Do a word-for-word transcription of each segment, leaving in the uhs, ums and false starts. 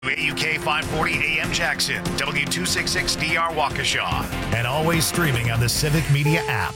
A U K five forty A M Jackson, W two sixty-six D R Waukesha, and always streaming on the Civic Media app.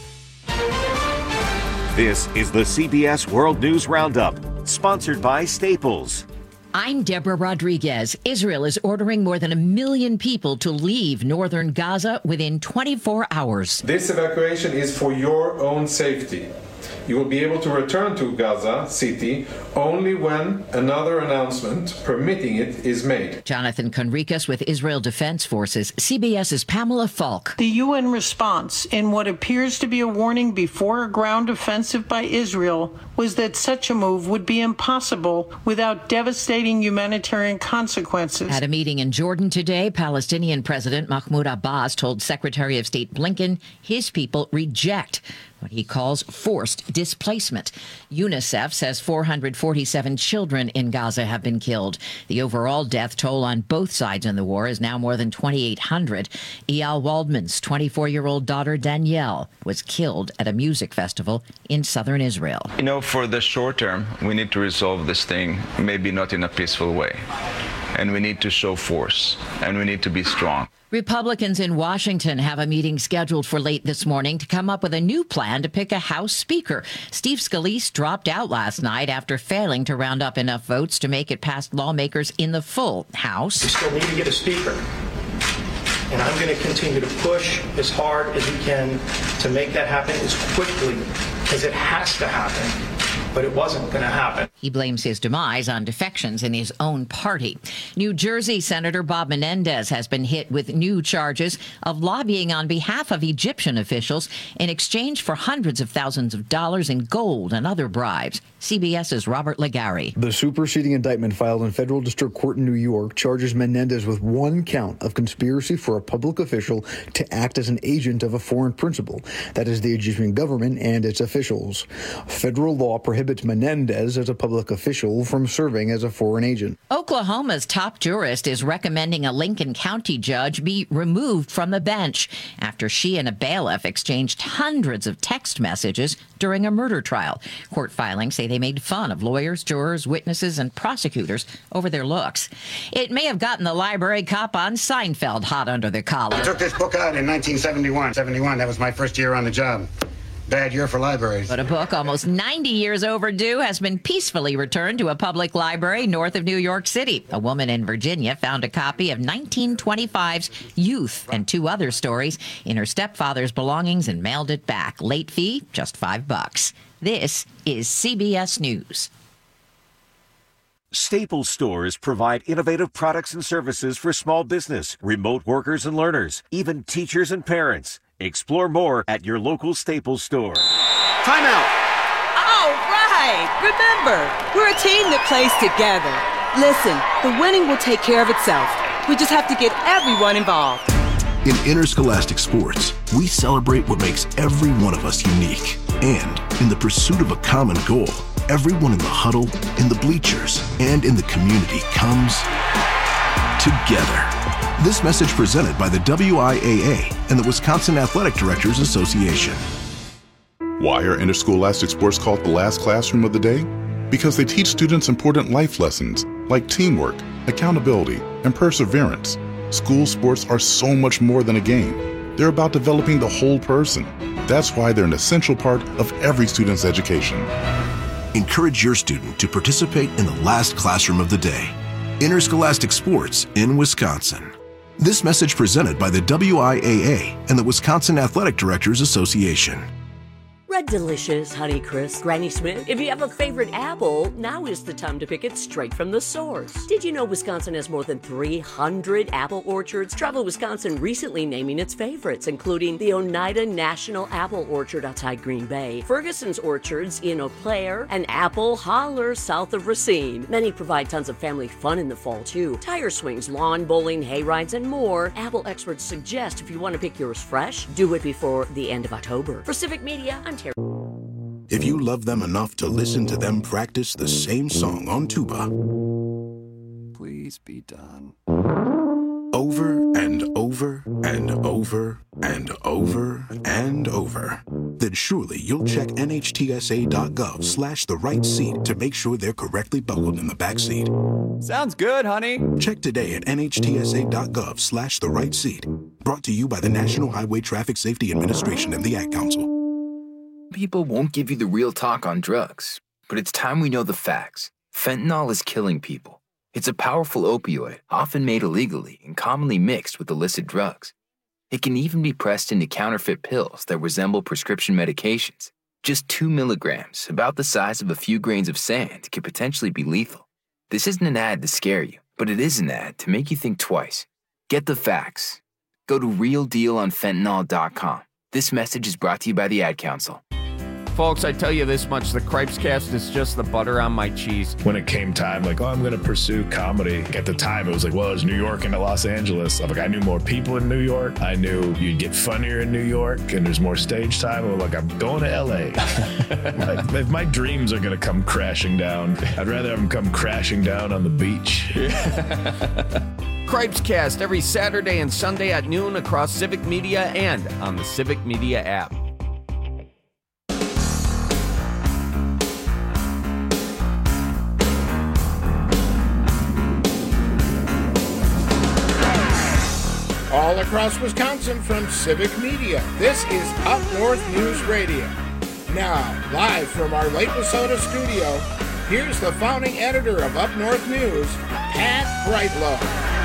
This is the C B S World News Roundup, sponsored by Staples. I'm Deborah Rodriguez. Israel is ordering more than a million people to leave northern Gaza within twenty-four hours. This evacuation is for your own safety. You will be able to return to Gaza City only when another announcement permitting it is made. Jonathan Conricus with Israel Defense Forces, CBS's Pamela Falk. The U N response, in what appears to be a warning before a ground offensive by Israel, was that such a move would be impossible without devastating humanitarian consequences. At a meeting in Jordan today, Palestinian President Mahmoud Abbas told Secretary of State Blinken his people reject what he calls forced displacement. UNICEF says four hundred forty-seven children in Gaza have been killed. The overall death toll on both sides in the war is now more than twenty-eight hundred. Eyal Waldman's twenty-four-year-old daughter Danielle was killed at a music festival in southern Israel. You know, for the short term, we need to resolve this thing, maybe not in a peaceful way. And we need to show force, and we need to be strong. Republicans in Washington have a meeting scheduled for late this morning to come up with a new plan to pick a House Speaker. Steve Scalise dropped out last night after failing to round up enough votes to make it past lawmakers in the full House. We still need to get a Speaker, and I'm going to continue to push as hard as we can to make that happen as quickly as it has to happen. But it wasn't going to happen. He blames his demise on defections in his own party. New Jersey Senator Bob Menendez has been hit with new charges of lobbying on behalf of Egyptian officials in exchange for hundreds of thousands of dollars in gold and other bribes. CBS's Robert Legari. The superseding indictment filed in federal district court in New York charges Menendez with one count of conspiracy for a public official to act as an agent of a foreign principal, that is the Egyptian government and its officials. Federal law prohibits Menendez as a public official from serving as a foreign agent. Oklahoma's top jurist is recommending a Lincoln County judge be removed from the bench after she and a bailiff exchanged hundreds of text messages during a murder trial. Court filings say they made fun of lawyers, jurors, witnesses, and prosecutors over their looks. It may have gotten the library cop on Seinfeld hot under the collar. I took this book out in nineteen seventy-one. seventy-one, that was my first year on the job. Bad year for libraries. But a book almost ninety years overdue has been peacefully returned to a public library north of New York City. A woman in Virginia found a copy of nineteen twenty-five's Youth and two other stories in her stepfather's belongings and mailed it back. Late fee, just five bucks. This is C B S News. Staples stores provide innovative products and services for small business, remote workers and learners, even teachers and parents. Explore more at your local Staples store. Time out! All right! Remember, we're a team that plays together. Listen, the winning will take care of itself. We just have to get everyone involved. In interscholastic sports, we celebrate what makes every one of us unique. And in the pursuit of a common goal, everyone in the huddle, in the bleachers, and in the community comes together. This message presented by the W I A A and the Wisconsin Athletic Directors Association. Why are interscholastic sports called the last classroom of the day? Because they teach students important life lessons like teamwork, accountability, and perseverance. School sports are so much more than a game. They're about developing the whole person. That's why they're an essential part of every student's education. Encourage your student to participate in the last classroom of the day. Interscholastic sports in Wisconsin. This message presented by the W I A A and the Wisconsin Athletic Directors Association. Red Delicious, Honeycrisp, Granny Smith. If you have a favorite apple, now is the time to pick it straight from the source. Did you know Wisconsin has more than three hundred apple orchards? Travel Wisconsin recently naming its favorites, including the Oneida National Apple Orchard outside Green Bay, Ferguson's Orchards in Eau Claire, and Apple Holler south of Racine. Many provide tons of family fun in the fall, too. Tire swings, lawn bowling, hay rides, and more. Apple experts suggest if you want to pick yours fresh, do it before the end of October. For Civic Media, I'm Terry. If you love them enough to listen to them practice the same song on tuba, please be done. Over and over and over and over and over, then surely you'll check nhtsa.gov slash the right seat to make sure they're correctly buckled in the back seat. Sounds good, honey. Check today at nhtsa.gov slash the right seat. Brought to you by the National Highway Traffic Safety Administration and the Ad Council. People won't give you the real talk on drugs, but it's time we know the facts. Fentanyl is killing people. It's a powerful opioid, often made illegally and commonly mixed with illicit drugs. It can even be pressed into counterfeit pills that resemble prescription medications. Just two milligrams, about the size of a few grains of sand, could potentially be lethal. This isn't an ad to scare you, but it is an ad to make you think twice. Get the facts. Go to real deal on fentanyl dot com. This message is brought to you by the Ad Council. Folks, I tell you this much, the Cripescast is just the butter on my cheese. When it came time, like, oh, I'm going to pursue comedy. At the time, it was like, well, it's New York and Los Angeles. I'm like, I knew more people in New York. I knew you'd get funnier in New York, and there's more stage time. I'm like, I'm going to L A. Like, if my dreams are going to come crashing down, I'd rather have them come crashing down on the beach. Cripescast every Saturday and Sunday at noon across Civic Media and on the Civic Media app. All across Wisconsin from Civic Media, this is Up North News Radio. Now, live from our Lake Wissota studio, here's the founding editor of Up North News, Pat Brightlow.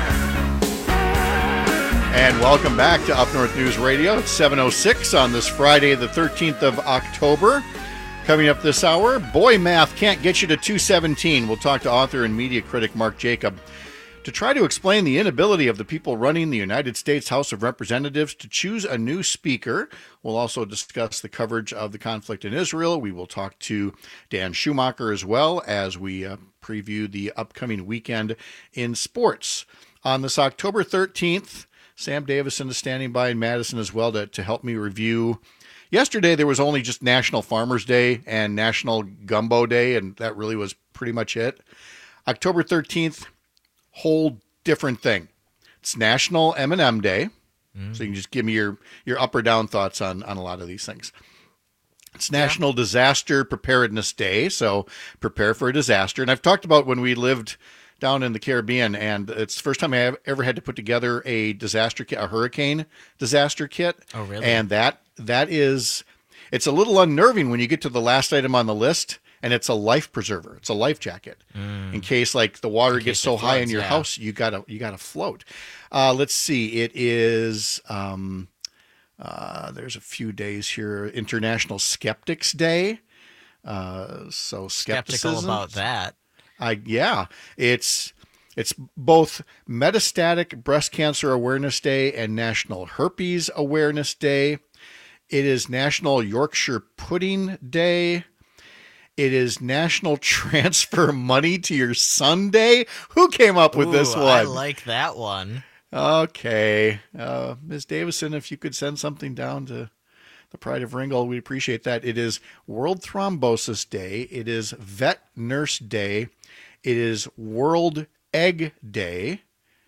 And welcome back to Up North News Radio. It's seven oh six on this Friday, the thirteenth of October. Coming up this hour, boy math can't get you to two seventeen. We'll talk to author and media critic Mark Jacob to try to explain the inability of the people running the United States House of Representatives to choose a new speaker. We'll also discuss the coverage of the conflict in Israel. We will talk to Dan Schumacher as well as we uh, preview the upcoming weekend in sports. On this October thirteenth, Sam Davison is standing by in Madison as well to, to help me review. Yesterday, there was only just National Farmers Day and National Gumbo Day, and that really was pretty much it. October thirteenth, whole different thing. It's National M and M Day, mm. so you can just give me your, your up or down thoughts on, on a lot of these things. It's National yeah. Disaster Preparedness Day, so prepare for a disaster. And I've talked about when we lived down in the Caribbean, and it's the first time I ever had to put together a disaster kit, a hurricane disaster kit. Oh, really? And that that is, it's a little unnerving when you get to the last item on the list, and it's a life preserver. It's a life jacket mm. in case like the water gets so floods, high in your yeah. house, you gotta you gotta float. Uh, let's see. It is. Um, uh, there's a few days here. International Skeptics Day. Uh, so skepticism. Skeptical about that. I yeah. It's it's both Metastatic Breast Cancer Awareness Day and National Herpes Awareness Day. It is National Yorkshire Pudding Day. It is National Transfer Money to Your Son Day. Who came up with Ooh, this one? I like that one. Okay. Uh, Miz Davison, if you could send something down to the Pride of Ringgold, we'd appreciate that. It is World Thrombosis Day. It is Vet Nurse Day. It is World Egg Day.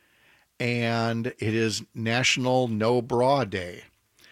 And it is National No Bra Day.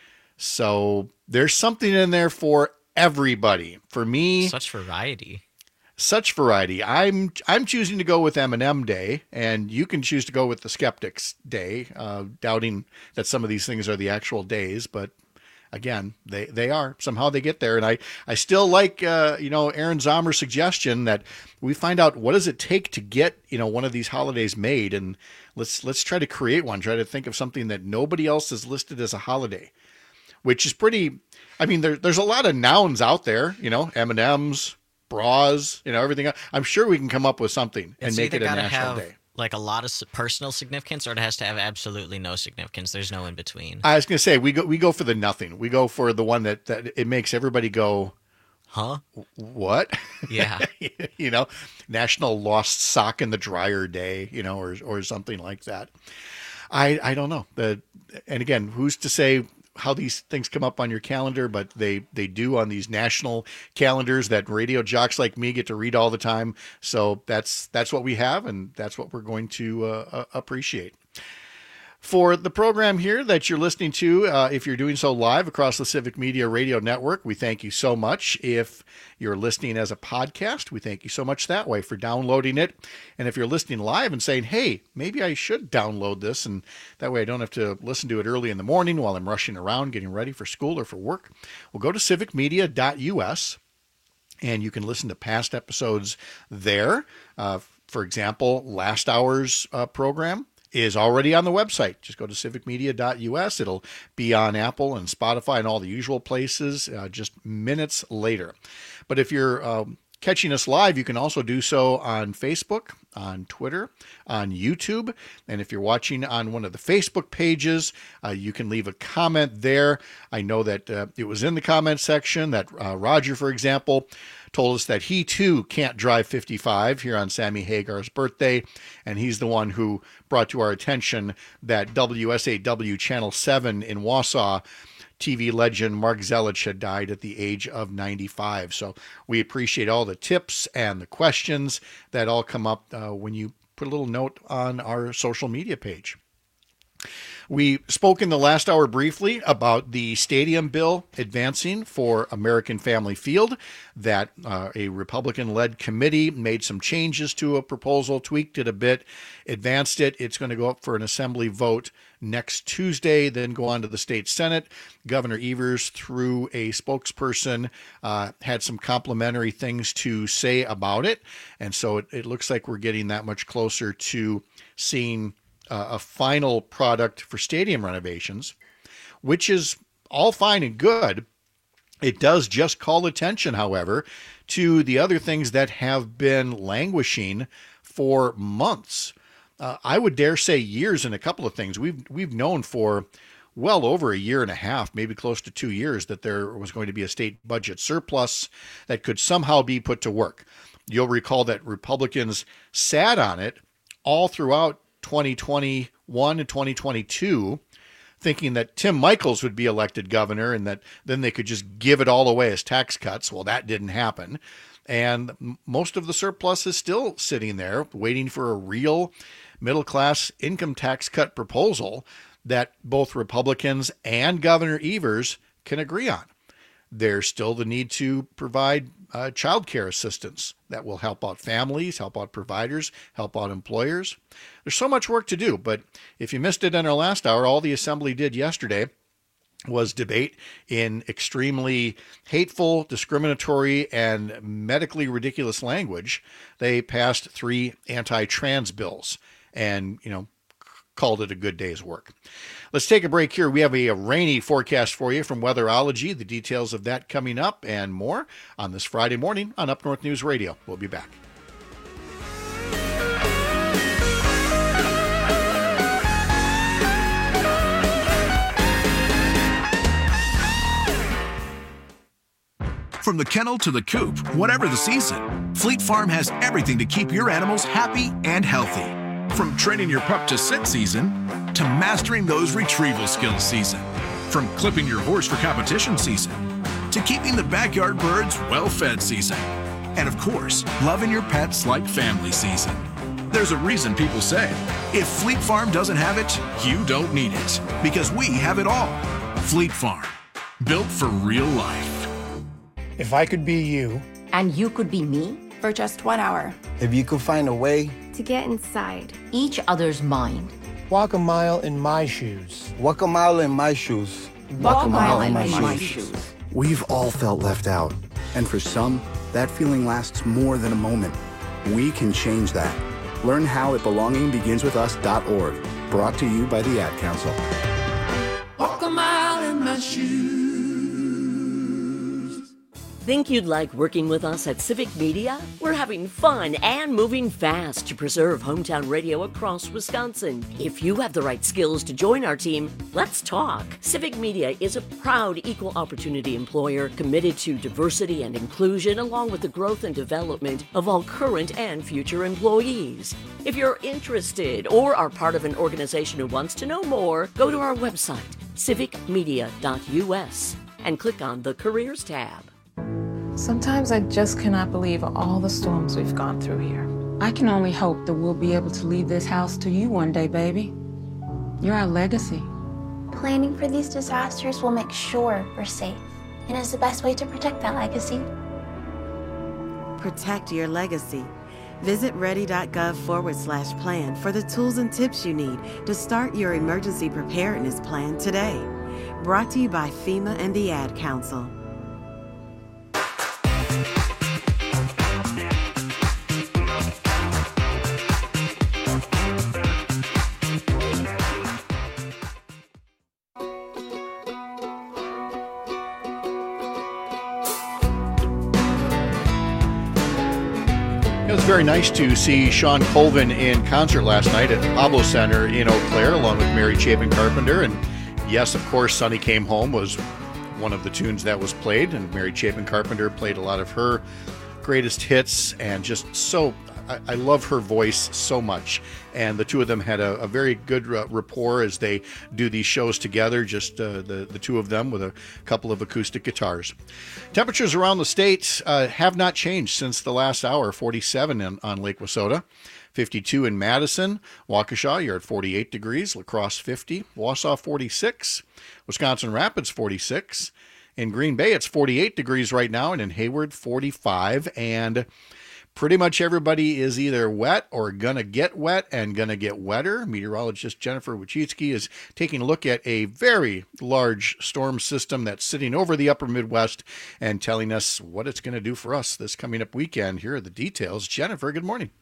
So there's something in there for everybody. For me, such variety. Such variety. I'm I'm choosing to go with M and M Day, and you can choose to go with the Skeptics Day, uh, doubting that some of these things are the actual days, but again, they, they are. Somehow they get there, and I, I still like uh, you know Aaron Zomer's suggestion that we find out what does it take to get you know one of these holidays made, and let's let's try to create one. Try to think of something that nobody else has listed as a holiday, which is pretty. I mean, there, there's a lot of nouns out there, you know, M and M's, bras, you know, everything else. I'm sure we can come up with something and it's make it a national have, day. Like a lot of personal significance, or it has to have absolutely no significance. There's no in between. I was going to say we go we go for the nothing. We go for the one that, that it makes everybody go, huh? What? Yeah. You know, National Lost Sock in the Dryer Day, you know, or or something like that. I I don't know. The and again, who's to say how these things come up on your calendar, but they, they do on these national calendars that radio jocks like me get to read all the time. So that's, that's what we have. And that's what we're going to uh, appreciate. For the program here that you're listening to, uh, if you're doing so live across the Civic Media Radio Network, we thank you so much. If you're listening as a podcast, we thank you so much that way for downloading it. And if you're listening live and saying, hey, maybe I should download this, and that way I don't have to listen to it early in the morning while I'm rushing around getting ready for school or for work, well, go to civic media dot U S and you can listen to past episodes there. Uh, for example, last hour's uh, program is already on the website. Just go to civic media dot U S. It'll be on Apple and Spotify and all the usual places uh, just minutes later. But if you're um, catching us live, you can also do so on Facebook, on Twitter, on YouTube. And if you're watching on one of the Facebook pages, uh, you can leave a comment there. I know that uh, it was in the comment section that uh, Roger, for example, told us that he too can't drive fifty-five here on Sammy Hagar's birthday, and he's the one who brought to our attention that W S A W Channel seven in Wausau T V legend Mark Zelich had died at the age of ninety-five. So we appreciate all the tips and the questions that all come up uh, when you put a little note on our social media page. We spoke in the last hour briefly about the stadium bill advancing for American Family Field, that uh, a Republican-led committee made some changes to a proposal, tweaked it a bit, advanced it. It's going to go up for an assembly vote next Tuesday, then go on to the state Senate. Governor Evers, through a spokesperson, uh, had some complimentary things to say about it. And so it, it looks like we're getting that much closer to seeing Uh, a final product for stadium renovations, which is all fine and good. It does just call attention, however, to the other things that have been languishing for months. Uh, I would dare say years in a couple of things. We've we've known for well over a year and a half, maybe close to two years, that there was going to be a state budget surplus that could somehow be put to work. You'll recall that Republicans sat on it all throughout twenty twenty-one and twenty twenty-two, thinking that Tim Michels would be elected governor and that then they could just give it all away as tax cuts. Well, that didn't happen. And most of the surplus is still sitting there waiting for a real middle-class income tax cut proposal that both Republicans and Governor Evers can agree on. There's still the need to provide uh, child care assistance that will help out families, help out providers, help out employers. There's so much work to do, but if you missed it in our last hour, all the Assembly did yesterday was debate in extremely hateful, discriminatory, and medically ridiculous language. They passed three anti-trans bills and, you know, called it a good day's work. Let's take a break here. We have a, a rainy forecast for you from Weatherology. The details of that coming up and more on this Friday morning on Up North News Radio. We'll be back. From the kennel to the coop, whatever the season, Fleet Farm has everything to keep your animals happy and healthy. From training your pup to sit season to mastering those retrieval skills season. From clipping your horse for competition season to keeping the backyard birds well-fed season. And of course, loving your pets like family season. There's a reason people say, if Fleet Farm doesn't have it, you don't need it. Because we have it all. Fleet Farm, built for real life. If I could be you. And you could be me? For just one hour. If you could find a way. To get inside each other's mind. Walk a mile in my shoes. Walk a mile in my shoes. Walk, Walk a mile, mile in my, my shoes. shoes. We've all felt left out. And for some, that feeling lasts more than a moment. We can change that. Learn how at belonging begins with us dot org. Brought to you by the Ad Council. Walk a mile in my shoes. Think you'd like working with us at Civic Media? We're having fun and moving fast to preserve hometown radio across Wisconsin. If you have the right skills to join our team, let's talk. Civic Media is a proud equal opportunity employer committed to diversity and inclusion along with the growth and development of all current and future employees. If you're interested or are part of an organization who wants to know more, go to our website, civic media dot U S, and click on the Careers tab. Sometimes I just cannot believe all the storms we've gone through here. I can only hope that we'll be able to leave this house to you one day, baby. You're our legacy. Planning for these disasters will make sure we're safe, and is the best way to protect that legacy. Protect your legacy. Visit ready.gov forward slash plan for the tools and tips you need to start your emergency preparedness plan today. Brought to you by FEMA and the Ad Council. It was very nice to see Sean Colvin in concert last night at Pablo Center in Eau Claire, along with Mary Chapin Carpenter. And yes, of course, Sonny Came Home was one of the tunes that was played, and Mary Chapin Carpenter played a lot of her greatest hits, and just so, I, I love her voice so much. And the two of them had a, a very good uh, rapport as they do these shows together, just uh, the, the two of them with a couple of acoustic guitars. Temperatures around the state uh, have not changed since the last hour. forty-seven in, on Lake Wissota, fifty-two in Madison, Waukesha, you're at forty-eight degrees, La Crosse fifty, Wausau forty-six, Wisconsin Rapids forty-six, in Green Bay it's forty-eight degrees right now, and in Hayward forty-five, and pretty much everybody is either wet or gonna get wet and gonna get wetter. Meteorologist Jennifer Wojcicki is taking a look at a very large storm system that's sitting over the upper Midwest and telling us what it's going to do for us this coming up weekend. Here are the details. Jennifer, good morning.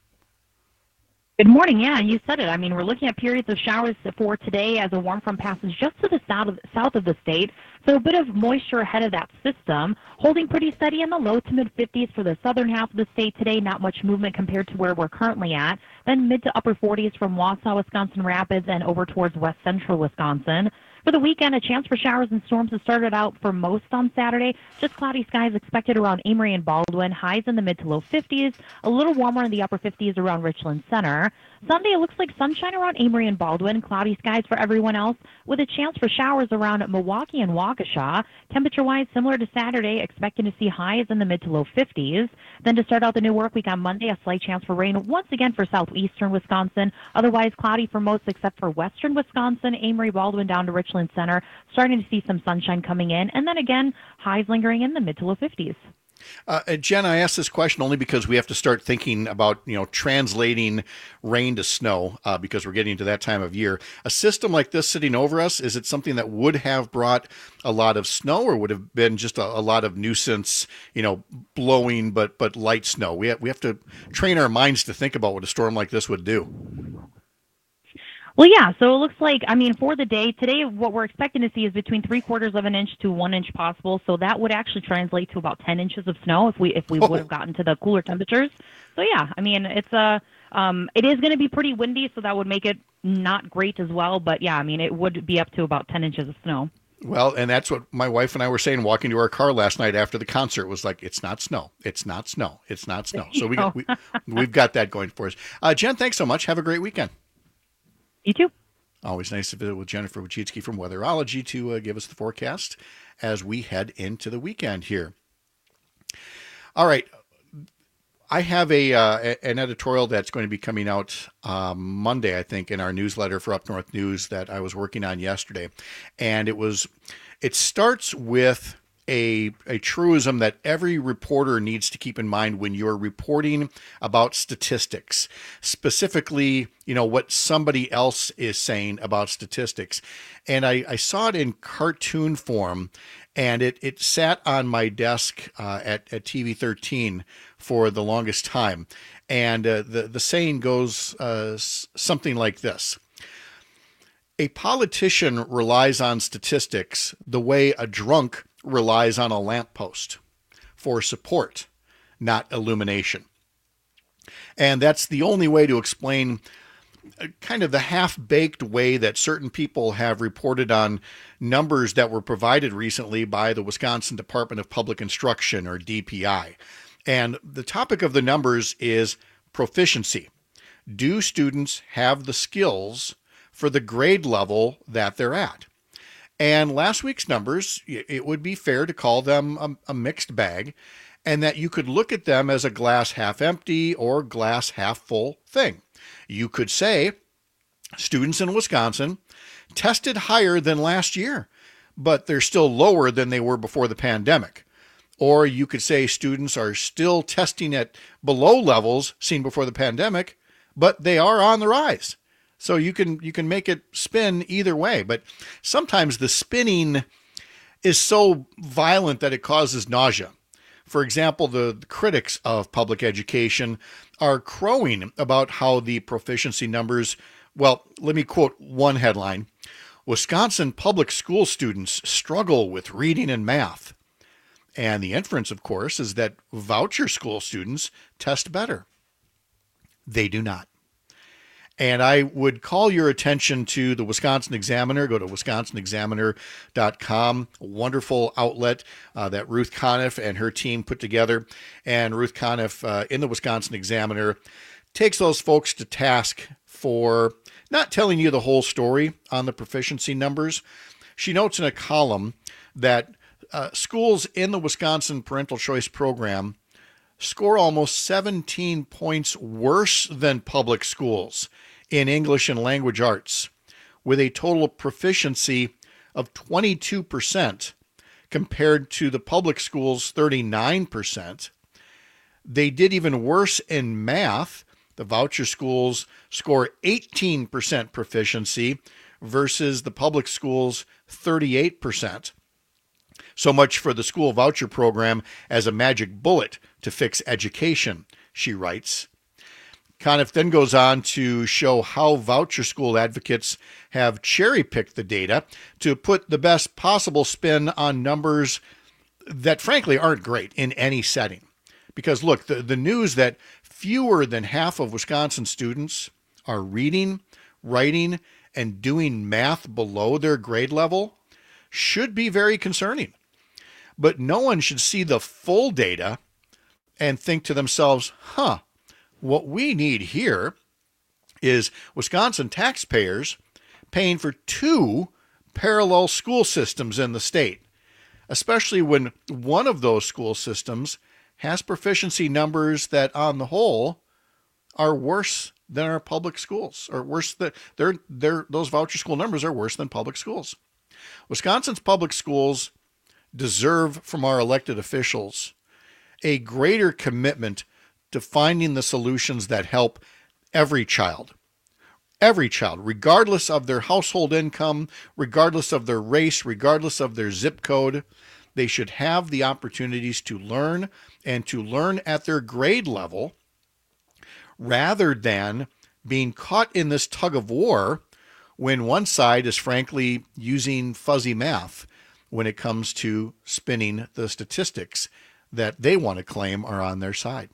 Good morning. Yeah, you said it. I mean, we're looking at periods of showers for today as a warm front passes just to the south of, south of the state. So a bit of moisture ahead of that system, holding pretty steady in the low to mid fifties for the southern half of the state today. Not much movement compared to where we're currently at. Then mid to upper forties from Wausau, Wisconsin Rapids, and over towards west central Wisconsin. For the weekend, a chance for showers and storms has started out for most on Saturday. Just cloudy skies expected around Amory and Baldwin. Highs in the mid to low fifties. A little warmer in the upper fifties around Richland Center. Sunday, it looks like sunshine around Amory and Baldwin. Cloudy skies for everyone else, with a chance for showers around Milwaukee and Waukesha. Temperature-wise, similar to Saturday, expecting to see highs in the mid to low fifties. Then to start out the new work week on Monday, a slight chance for rain once again for southeastern Wisconsin. Otherwise, cloudy for most except for western Wisconsin, Amory, Baldwin down to Richland Center. Starting to see some sunshine coming in. And then again, highs lingering in the mid to low fifties. Uh, Jen, I asked this question only because we have to start thinking about, you know, translating rain to snow uh, because we're getting to that time of year. A system like this sitting over us, is it something that would have brought a lot of snow, or would have been just a, a lot of nuisance, you know, blowing but but light snow? We have, we have to train our minds to think about what a storm like this would do. Well, yeah, so it looks like, I mean, for the day, today what we're expecting to see is between three quarters of an inch to one inch possible, so that would actually translate to about ten inches of snow if we if we oh. would have gotten to the cooler temperatures. So, yeah, I mean, it's a, um, it is going to be pretty windy, so that would make it not great as well, but, yeah, I mean, it would be up to about ten inches of snow. Well, and that's what my wife and I were saying walking to our car last night after the concert was like, it's not snow, it's not snow, it's not snow. So we, we, we've got that going for us. Uh, Jen, thanks so much. Have a great weekend. You too. Always nice to visit with Jennifer Wojcicki from Weatherology to uh, give us the forecast as we head into the weekend here. All right. I have a uh, an editorial that's going to be coming out um, Monday, I think, in our newsletter for Up North News that I was working on yesterday. And it was, it starts with A, a truism that every reporter needs to keep in mind when you're reporting about statistics, specifically, you know, what somebody else is saying about statistics. And I, I saw it in cartoon form, and it, it sat on my desk uh, at, at T V thirteen for the longest time. And uh, the, the saying goes uh, something like this. A politician relies on statistics the way a drunk relies on a lamppost for support, not illumination. And that's the only way to explain kind of the half-baked way that certain people have reported on numbers that were provided recently by the Wisconsin Department of Public Instruction, or D P I. And the topic of the numbers is proficiency. Do students have the skills for the grade level that they're at? And last week's numbers, it would be fair to call them a, a mixed bag, and that you could look at them as a glass half empty or glass half full thing. You could say students in Wisconsin tested higher than last year, but they're still lower than they were before the pandemic. Or you could say students are still testing at below levels seen before the pandemic, but they are on the rise. So you can you can make it spin either way. But sometimes the spinning is so violent that it causes nausea. For example, the, the critics of public education are crowing about how the proficiency numbers, well, let me quote one headline. Wisconsin public school students struggle with reading and math. And the inference, of course, is that voucher school students test better. They do not. And I would call your attention to the Wisconsin Examiner. Go to wisconsin examiner dot com, a wonderful outlet uh, that Ruth Conniff and her team put together. And Ruth Conniff uh, in the Wisconsin Examiner takes those folks to task for not telling you the whole story on the proficiency numbers. She notes in a column that uh, schools in the Wisconsin Parental Choice Program score almost seventeen points worse than public schools in English and language arts, with a total proficiency of twenty-two percent compared to the public schools' thirty-nine percent. They did even worse in math. The voucher schools score eighteen percent proficiency versus the public schools' thirty-eight percent. So much for the school voucher program as a magic bullet to fix education, she writes. Conniff then goes on to show how voucher school advocates have cherry-picked the data to put the best possible spin on numbers that frankly aren't great in any setting. Because look, the, the news that fewer than half of Wisconsin students are reading, writing, and doing math below their grade level should be very concerning. But no one should see the full data and think to themselves, huh, what we need here is Wisconsin taxpayers paying for two parallel school systems in the state, especially when one of those school systems has proficiency numbers that on the whole are worse than our public schools, or worse than they're, they're, those voucher school numbers are worse than public schools. Wisconsin's public schools deserve from our elected officials a greater commitment to finding the solutions that help every child. Every child, regardless of their household income, regardless of their race, regardless of their zip code, they should have the opportunities to learn and to learn at their grade level rather than being caught in this tug of war when one side is frankly using fuzzy math when it comes to spinning the statistics that they want to claim are on their side.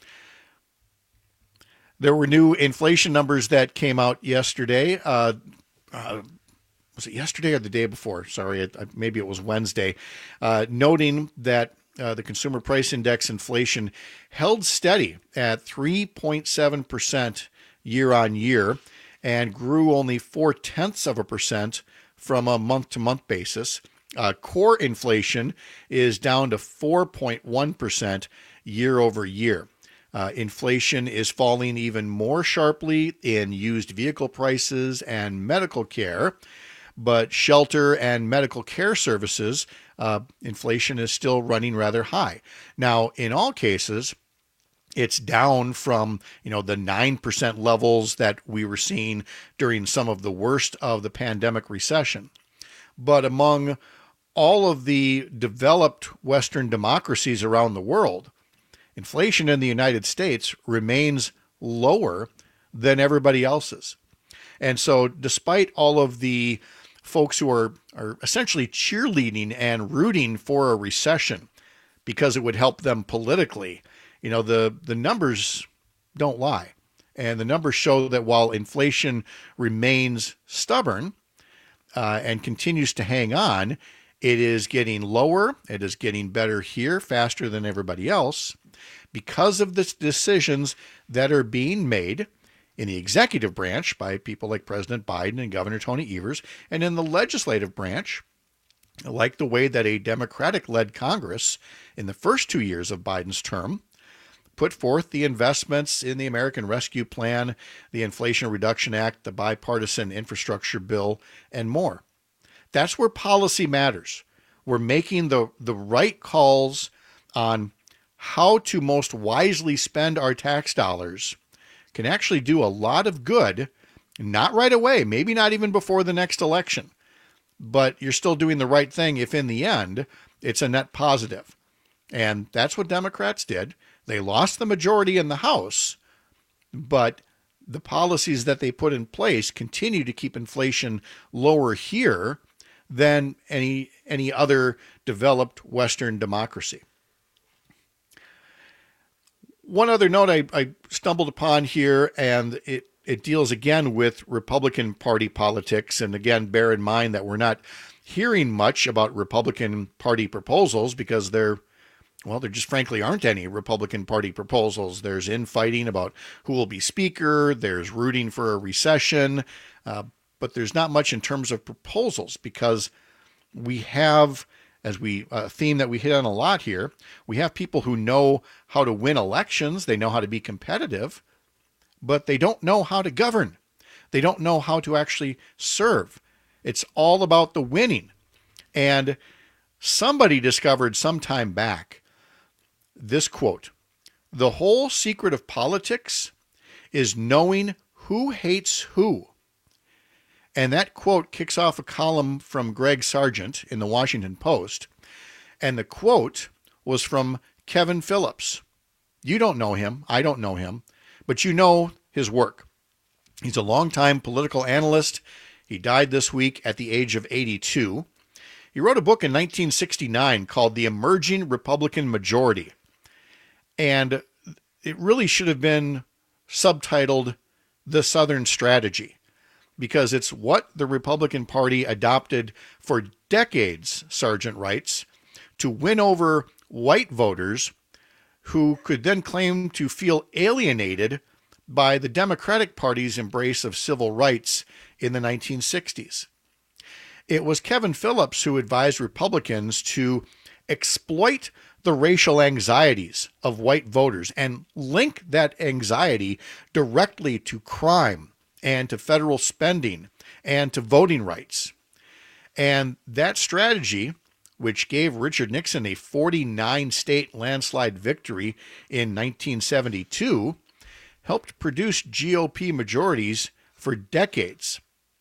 There were new inflation numbers that came out yesterday. Uh, uh, was it yesterday or the day before? Sorry, it, maybe it was Wednesday. Uh, noting that uh, the Consumer Price Index inflation held steady at three point seven percent year on year and grew only four-tenths of a percent from a month-to-month basis. Uh, core inflation is down to four point one percent year over year. Uh, inflation is falling even more sharply in used vehicle prices and medical care, but shelter and medical care services, uh, inflation is still running rather high. Now, in all cases, it's down from, you know, the nine percent levels that we were seeing during some of the worst of the pandemic recession. But among all of the developed Western democracies around the world, inflation in the United States remains lower than everybody else's. And so despite all of the folks who are, are essentially cheerleading and rooting for a recession because it would help them politically, you know, the, the numbers don't lie. And the numbers show that while inflation remains stubborn uh, and continues to hang on, it is getting lower. It is getting better here faster than everybody else because of the decisions that are being made in the executive branch by people like President Biden and Governor Tony Evers, and in the legislative branch, like the way that a Democratic-led Congress in the first two years of Biden's term put forth the investments in the American Rescue Plan, the Inflation Reduction Act, the bipartisan infrastructure bill, and more. That's where policy matters. We're making the, the right calls on how to most wisely spend our tax dollars can actually do a lot of good, not right away, maybe not even before the next election, but you're still doing the right thing if in the end it's a net positive. And that's what Democrats did. They lost the majority in the House, but the policies that they put in place continue to keep inflation lower here than any any other developed Western democracy. One other note I, I stumbled upon here, and it, it deals again with Republican Party politics. And again, bear in mind that we're not hearing much about Republican Party proposals because there, well, there just frankly aren't any Republican Party proposals. There's infighting about who will be Speaker. There's rooting for a recession. Uh, but there's not much in terms of proposals because we have, as we a theme that we hit on a lot here, we have people who know how to win elections. They know how to be competitive, but they don't know how to govern. They don't know how to actually serve. It's all about the winning. And somebody discovered some time back this quote: "The whole secret of politics is knowing who hates who." And that quote kicks off a column from Greg Sargent in the Washington Post. And the quote was from Kevin Phillips. You don't know him. I don't know him. But you know his work. He's a longtime political analyst. He died this week at the age of eighty-two. He wrote a book in nineteen sixty-nine called The Emerging Republican Majority. And it really should have been subtitled The Southern Strategy, because it's what the Republican Party adopted for decades, Sargent writes, to win over white voters who could then claim to feel alienated by the Democratic Party's embrace of civil rights in the nineteen sixties. It was Kevin Phillips who advised Republicans to exploit the racial anxieties of white voters and link that anxiety directly to crime and to federal spending and to voting rights. And that strategy, which gave Richard Nixon a forty-nine state landslide victory in nineteen seventy-two, helped produce G O P majorities for decades.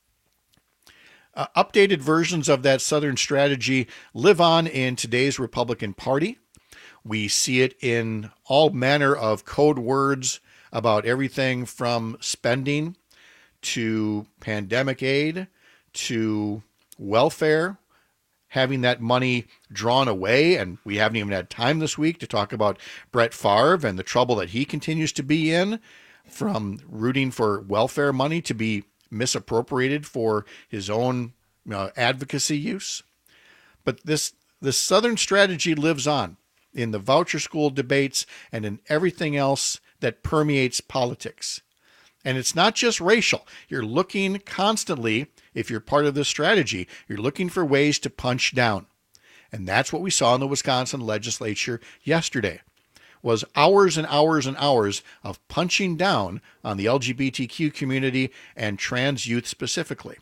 Uh, updated versions of that Southern strategy live on in today's Republican Party. We see it in all manner of code words about everything from spending to pandemic aid to welfare, having that money drawn away. And we haven't even had time this week to talk about Brett Favre and the trouble that he continues to be in, from rooting for welfare money to be misappropriated for his own uh, advocacy use. But this, this Southern strategy lives on in the voucher school debates and in everything else that permeates politics. And it's not just racial. You're looking constantly, if you're part of this strategy, you're looking for ways to punch down. And that's what we saw in the Wisconsin legislature yesterday, was hours and hours and hours of punching down on the L G B T Q community and trans youth specifically.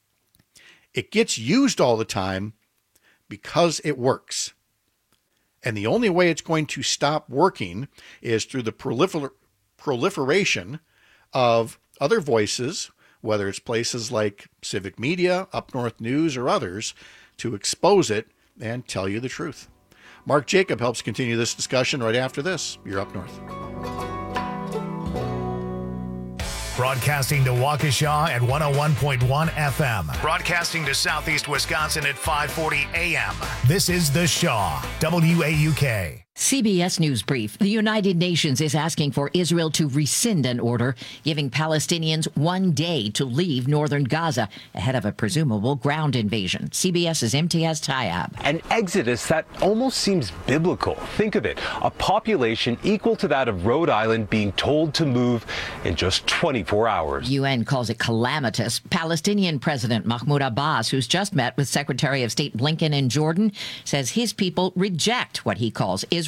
It gets used all the time because it works. And the only way it's going to stop working is through the prolifer- proliferation of other voices, whether it's places like Civic Media, Up North News, or others, to expose it and tell you the truth. Mark Jacob helps continue this discussion right after this. You're Up North. Broadcasting to Waukesha at one oh one point one F M. Broadcasting to Southeast Wisconsin at five forty A M. This is The Shaw, W A U K. C B S News Brief. The United Nations is asking for Israel to rescind an order giving Palestinians one day to leave northern Gaza ahead of a presumable ground invasion. CBS's Imtiaz Tyab. An exodus that almost seems biblical. Think of it. A population equal to that of Rhode Island being told to move in just twenty-four hours. U N calls it calamitous. Palestinian President Mahmoud Abbas, who's just met with Secretary of State Blinken in Jordan, says his people reject what he calls Israel.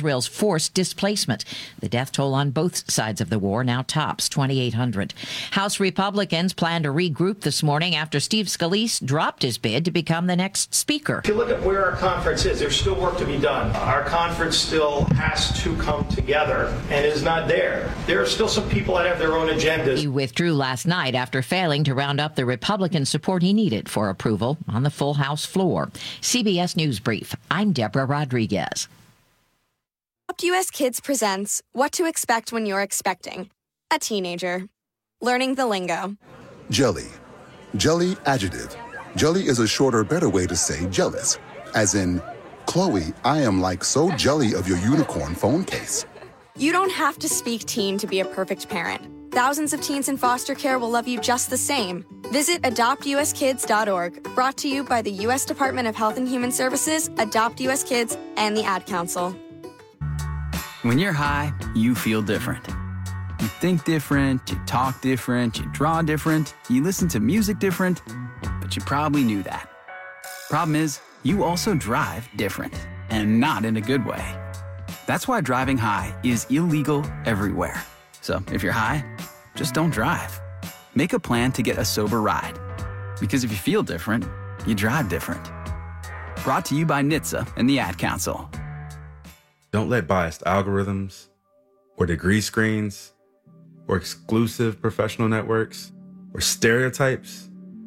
Israel's forced displacement. The death toll on both sides of the war now tops twenty-eight hundred. House Republicans plan to regroup this morning after Steve Scalise dropped his bid to become the next speaker. If you look at where our conference is, there's still work to be done. Our conference still has to come together and is not there. There are still some people that have their own agendas. He withdrew last night after failing to round up the Republican support he needed for approval on the full House floor. C B S News Brief. I'm Deborah Rodriguez. Adopt U S Kids presents What to Expect When You're Expecting a Teenager. Learning the lingo. Jelly. Jelly adjective. Jelly is a shorter, better way to say jealous. As in, Chloe, I am like so jelly of your unicorn phone case. You don't have to speak teen to be a perfect parent. Thousands of teens in foster care will love you just the same. Visit adopt u s kids dot org, brought to you by the U S Department of Health and Human Services, Adopt U S Kids, and the Ad Council. When you're high, you feel different. You think different, you talk different, you draw different, you listen to music different, but you probably knew that. Problem is, you also drive different, and not in a good way. That's why driving high is illegal everywhere. So if you're high, just don't drive. Make a plan to get a sober ride. Because if you feel different, you drive different. Brought to you by N H T S A and the Ad Council. Don't let biased algorithms or degree screens or exclusive professional networks or stereotypes.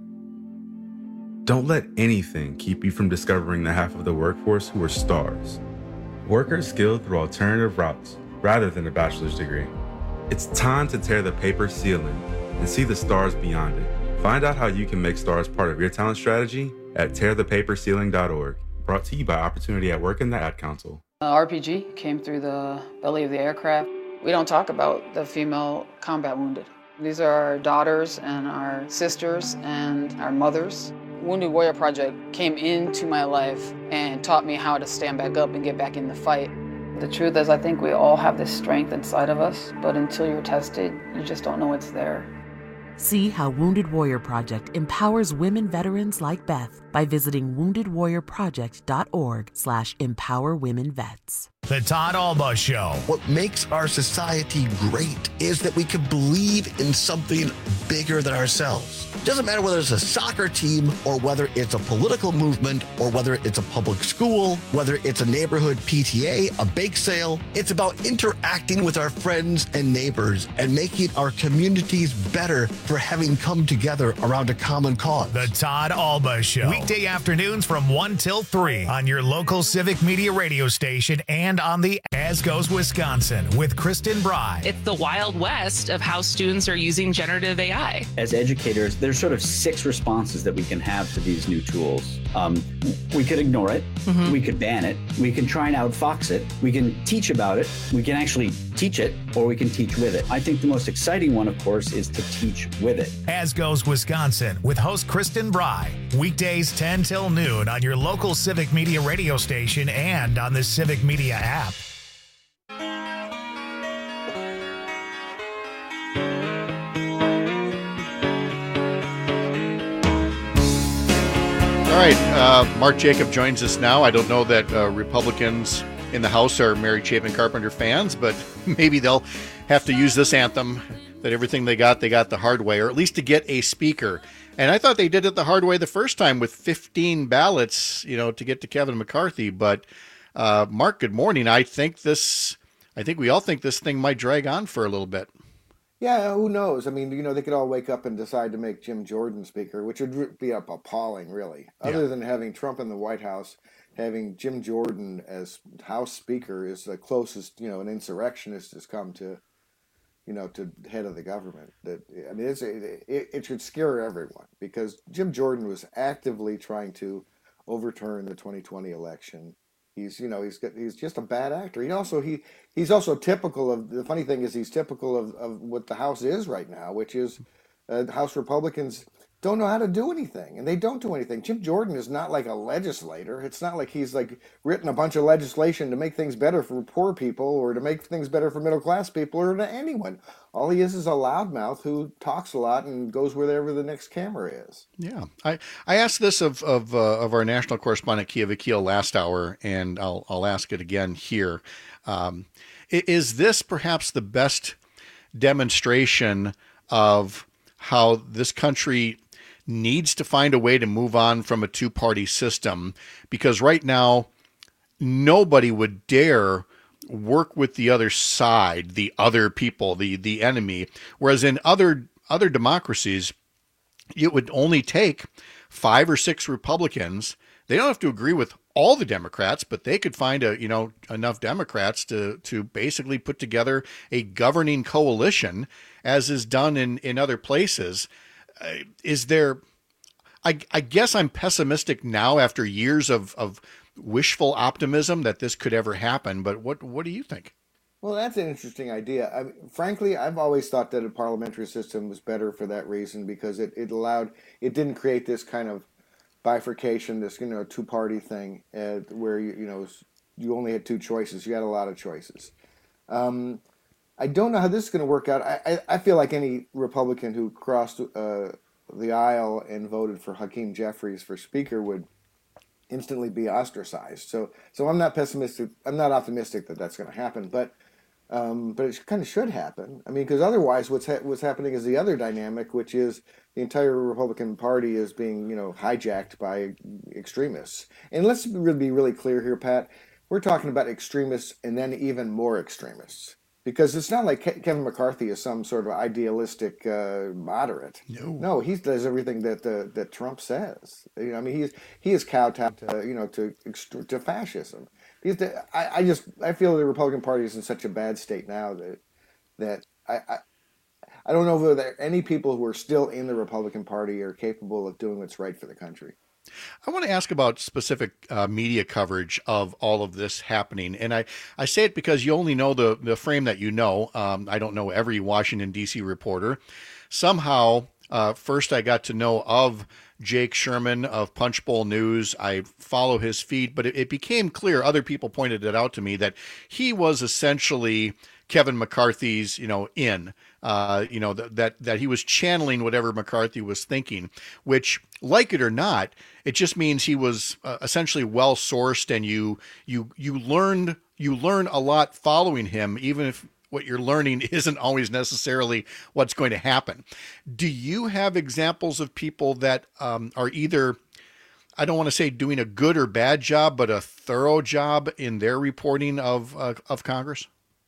Don't let anything keep you from discovering the half of the workforce who are stars. Workers skilled through alternative routes rather than a bachelor's degree. It's time to tear the paper ceiling and see the stars beyond it. Find out how you can make stars part of your talent strategy at tear the paper ceiling dot org. Brought to you by Opportunity at Work and the Ad Council. Uh, R P G came through the belly of the aircraft. We don't talk about the female combat wounded. These are our daughters and our sisters and our mothers. Wounded Warrior Project came into my life and taught me how to stand back up and get back in the fight. The truth is, I think we all have this strength inside of us, but until you're tested, you just don't know it's there. See how Wounded Warrior Project empowers women veterans like Beth by visiting wounded warrior project dot org slash empower women vets. The Todd Alba Show. What makes our society great is that we can believe in something bigger than ourselves. It doesn't matter whether it's a soccer team or whether it's a political movement or whether it's a public school, whether it's a neighborhood P T A, a bake sale. It's about interacting with our friends and neighbors and making our communities better for having come together around a common cause. The Todd Alba Show. Weekday afternoons from one till three on your local Civic Media radio station and on the As Goes Wisconsin with Kristen Bry. It's the Wild West of how students are using generative A I. As educators, there's sort of six responses that we can have to these new tools. Um, we could ignore it. Mm-hmm. We could ban it. We can try and outfox it. We can teach about it. We can actually teach it, or we can teach with it. I think the most exciting one, of course, is to teach with it. As Goes Wisconsin with host Kristen Bry. Weekdays ten till noon on your local Civic Media radio station and on the Civic Media app. All right, uh, Mark Jacob joins us now. I don't know that uh, Republicans in the House are Mary Chapin Carpenter fans, but maybe they'll have to use this anthem that everything they got, they got the hard way, or at least to get a speaker. And I thought they did it the hard way the first time with fifteen ballots, you know, to get to Kevin McCarthy. But uh, Mark, good morning. I think this, I think we all think this thing might drag on for a little bit. Yeah, who knows? I mean, you know, they could all wake up and decide to make Jim Jordan speaker, which would be appalling, really. Other yeah. than having Trump in the White House, having Jim Jordan as House Speaker is the closest, you know, an insurrectionist has come to, you know, to head of the government. That I mean, it's, it, it should scare everyone because Jim Jordan was actively trying to overturn the twenty twenty election. He's, you know, he's got, he's just a bad actor. He also he he's also typical of the funny thing is he's typical of, of what the House is right now, which is uh, House Republicans don't know how to do anything, and they don't do anything. Jim Jordan is not like a legislator. It's not like he's like written a bunch of legislation to make things better for poor people or to make things better for middle class people or to anyone. All he is is a loudmouth who talks a lot and goes wherever the next camera is. Yeah, I, I asked this of of, uh, of our national correspondent Kia Vakil last hour, and I'll I'll ask it again here. Um, is this perhaps the best demonstration of how this country needs to find a way to move on from a two-party system? Because right now, nobody would dare work with the other side, the other people, the the enemy. Whereas in other other democracies, it would only take five or six Republicans. They don't have to agree with all the Democrats, but they could find a you know enough Democrats to to basically put together a governing coalition, as is done in in other places. Uh, is there, I, I guess I'm pessimistic now after years of, of wishful optimism that this could ever happen, but what, what do you think? Well, that's an interesting idea. I mean, frankly, I've always thought that a parliamentary system was better for that reason, because it, it allowed, it didn't create this kind of bifurcation, this, you know, two-party thing uh, where, you, you know, you only had two choices. You had a lot of choices. Um, I don't know how this is going to work out. I, I, I feel like any Republican who crossed uh, the aisle and voted for Hakeem Jeffries for Speaker would instantly be ostracized. So, so I'm not pessimistic. I'm not optimistic that that's going to happen. But, um, but it kind of should happen. I mean, because otherwise, what's ha- what's happening is the other dynamic, which is the entire Republican Party is being, you know, hijacked by extremists. And let's really be really clear here, Pat. We're talking about extremists and then even more extremists. Because it's not like Ke- Kevin McCarthy is some sort of idealistic uh, moderate. No, no, he does everything that uh, that Trump says. You know, I mean, he is he is kowtowed to you know to to fascism. He's the, I, I just I feel the Republican Party is in such a bad state now that that I, I I don't know whether there are any people who are still in the Republican Party are capable of doing what's right for the country. I want to ask about specific uh, media coverage of all of this happening. And I, I say it because you only know the, the frame that you know. Um, I don't know every Washington, D C reporter. Somehow, uh, first I got to know of Jake Sherman of Punchbowl News. I follow his feed, but it, it became clear, other people pointed it out to me, that he was essentially Kevin McCarthy's, you know, in, uh, you know, th- that, that he was channeling whatever McCarthy was thinking, which, like it or not, it just means he was uh, essentially well sourced, and you, you, you learned, you learn a lot following him, even if what you're learning isn't always necessarily what's going to happen. Do you have examples of people that um, are either, I don't want to say doing a good or bad job, but a thorough job in their reporting of, uh, of Congress?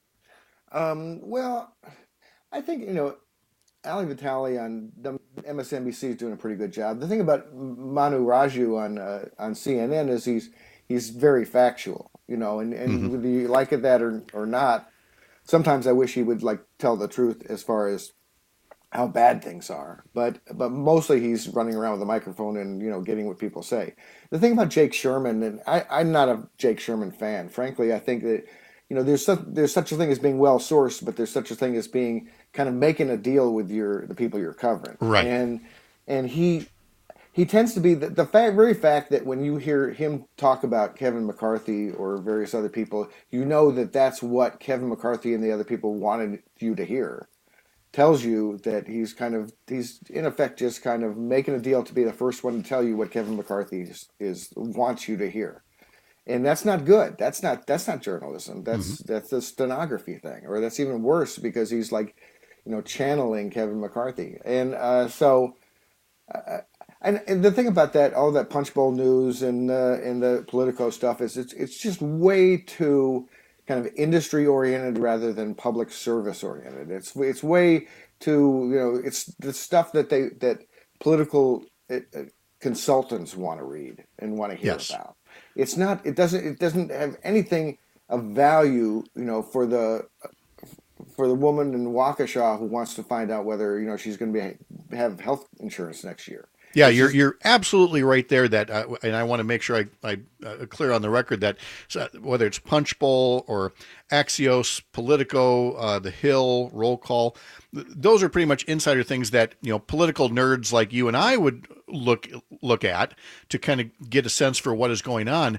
Um, well, I think, you know, Ali Vitale on M S N B C is doing a pretty good job. The thing about Manu Raju on uh, on C N N is he's he's very factual, you know, and, and mm-hmm. whether you like it that or, or not, sometimes I wish he would like tell the truth as far as how bad things are. But but mostly he's running around with a microphone and, you know, getting what people say. The thing about Jake Sherman, and I, I'm not a Jake Sherman fan. Frankly, I think that, you know, there's such, there's such a thing as being well sourced, but there's such a thing as being kind of making a deal with your the people you're covering. Right. And and he he tends to be the, the fact, very fact that when you hear him talk about Kevin McCarthy or various other people, you know that that's what Kevin McCarthy and the other people wanted you to hear. Tells you that he's kind of he's in effect just kind of making a deal to be the first one to tell you what Kevin McCarthy is, is wants you to hear. And that's not good. That's not that's not journalism. That's mm-hmm. that's a stenography thing, or that's even worse because he's like, you know, channeling Kevin McCarthy. And uh, so, uh, and, and the thing about that, all that Punchbowl News and uh, and the Politico stuff is it's it's just way too kind of industry oriented rather than public service oriented. It's it's way too, you know, it's the stuff that they that political uh, consultants want to read and want to hear yes. about. It's not. It doesn't. It doesn't have anything of value, you know, for the for the woman in Waukesha who wants to find out whether, you know, she's going to be have health insurance next year. Yeah, It's you're just- you're absolutely right there. That uh, and I want to make sure I I uh, clear on the record that so whether it's Punchbowl or Axios, Politico, uh, The Hill, Roll Call, th- those are pretty much insider things that you know political nerds like you and I would look look at to kind of get a sense for what is going on.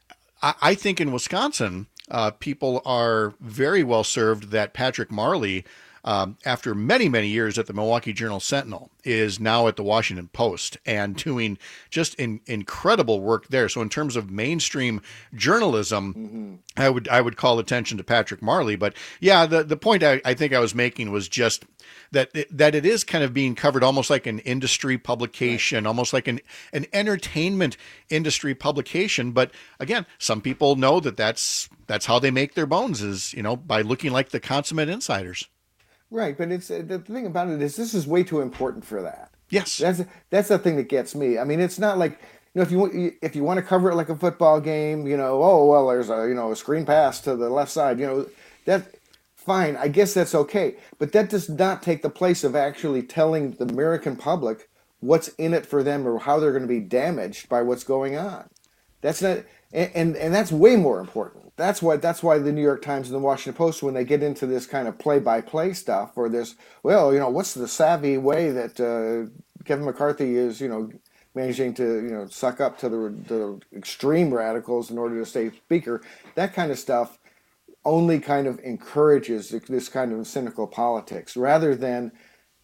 I, I think in Wisconsin, uh, people are very well served that Patrick Marley, um, after many, many years at the Milwaukee Journal-Sentinel, is now at the Washington Post and doing just in, incredible work there. So in terms of mainstream journalism, Mm-hmm. I would I would call attention to Patrick Marley. But yeah, the, the point I, I think I was making was just that it, that it is kind of being covered almost like an industry publication, almost like an, an entertainment industry publication. But again, some people know that that's that's how they make their bones, is you know by looking like the consummate insiders. Right, but it's uh, the thing about it is this is way too important for that. Yes, that's that's the thing that gets me. I mean, it's not like you know if you want if you want to cover it like a football game, you know, oh well, there's a you know a screen pass to the left side, you know, that fine. I guess that's okay, but that does not take the place of actually telling the American public what's in it for them or how they're going to be damaged by what's going on. That's not, and and, and that's way more important. That's why that's why the New York Times and the Washington Post, when they get into this kind of play-by-play stuff, or this, well, you know, what's the savvy way that uh, Kevin McCarthy is, you know, managing to, you know, suck up to the, the extreme radicals in order to stay speaker, that kind of stuff only kind of encourages this kind of cynical politics rather than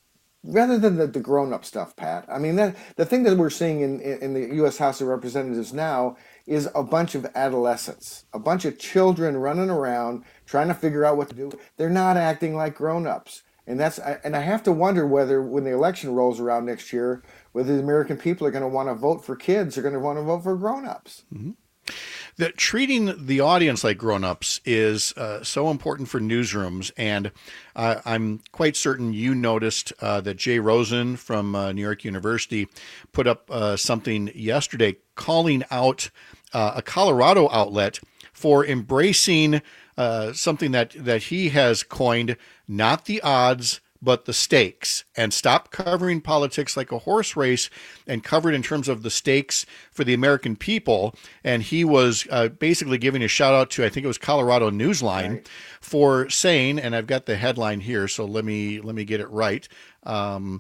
rather than the, the grown-up stuff, Pat. I mean, that, the thing that we're seeing in, in the U S House of Representatives now is a bunch of adolescents, a bunch of children running around trying to figure out what to do. They're not acting like grown-ups. And that's and I have to wonder whether when the election rolls around next year, whether the American people are going to want to vote for kids or going to want to vote for grown-ups. Mm-hmm. That treating the audience like grown-ups is uh, so important for newsrooms, and uh, I'm quite certain you noticed uh, that Jay Rosen from uh, New York University put up uh, something yesterday calling out uh, a Colorado outlet for embracing uh, something that, that he has coined, not the odds, but the stakes, and stop covering politics like a horse race and cover it in terms of the stakes for the American people. And he was uh, basically giving a shout out to, I think it was Colorado Newsline, right, for saying, and I've got the headline here, so let me let me get it right. Um,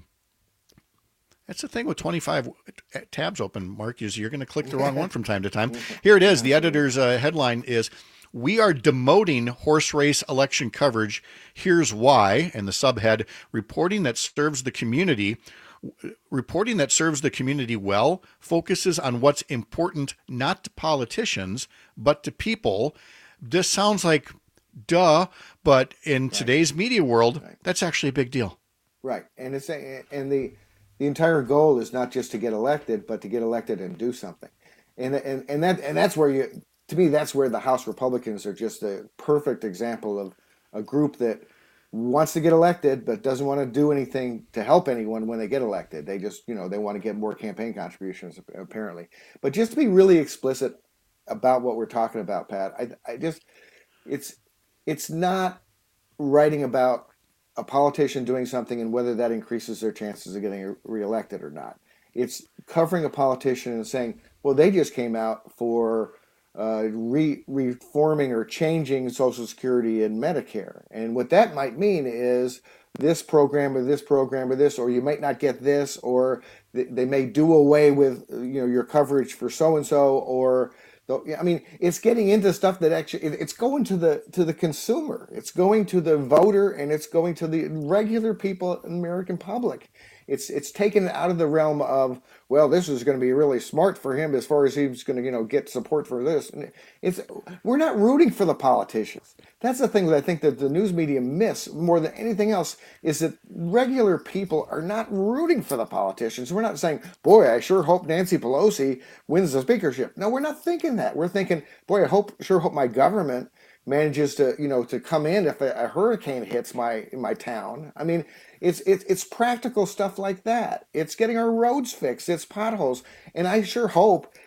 that's the thing with twenty-five tabs open, Mark, is you're going to click the wrong one from time to time. Here it is. The editor's uh, headline is, "We are demoting horse race election coverage. Here's why." And the subhead, reporting that serves the community, reporting that serves the community well, focuses on what's important not to politicians, but to people. This sounds like duh, but in right. today's media world, right. that's actually a big deal. Right. And it's a, and the the entire goal is not just to get elected, but to get elected and do something. And and and that and that's where you To me, that's where the House Republicans are just a perfect example of a group that wants to get elected but doesn't want to do anything to help anyone when they get elected. They just, you know, they want to get more campaign contributions, apparently. But just to be really explicit about what we're talking about, Pat, I, I just, it's, it's not writing about a politician doing something and whether that increases their chances of getting reelected or not. It's covering a politician and saying, well, they just came out for Uh, re- reforming or changing Social Security and Medicare. And what that might mean is this program or this program or this, or you might not get this, or th- they may do away with, you know, your coverage for so-and-so, or, I mean, it's getting into stuff that actually, it, it's going to the to the consumer. It's going to the voter, and it's going to the regular people in the American public. It's it's taken it out of the realm of, well, this is going to be really smart for him as far as he's going to, you know, get support for this. And it's we're not rooting for the politicians. That's the thing that I think that the news media miss more than anything else, is that regular people are not rooting for the politicians. We're not saying, boy, I sure hope Nancy Pelosi wins the speakership. No, we're not thinking that. We're thinking, boy, I hope sure hope my government manages to, you know, to come in if a, a hurricane hits my my town. I mean, it's it's it's practical stuff like that. It's getting our roads fixed. It's potholes, and I sure hope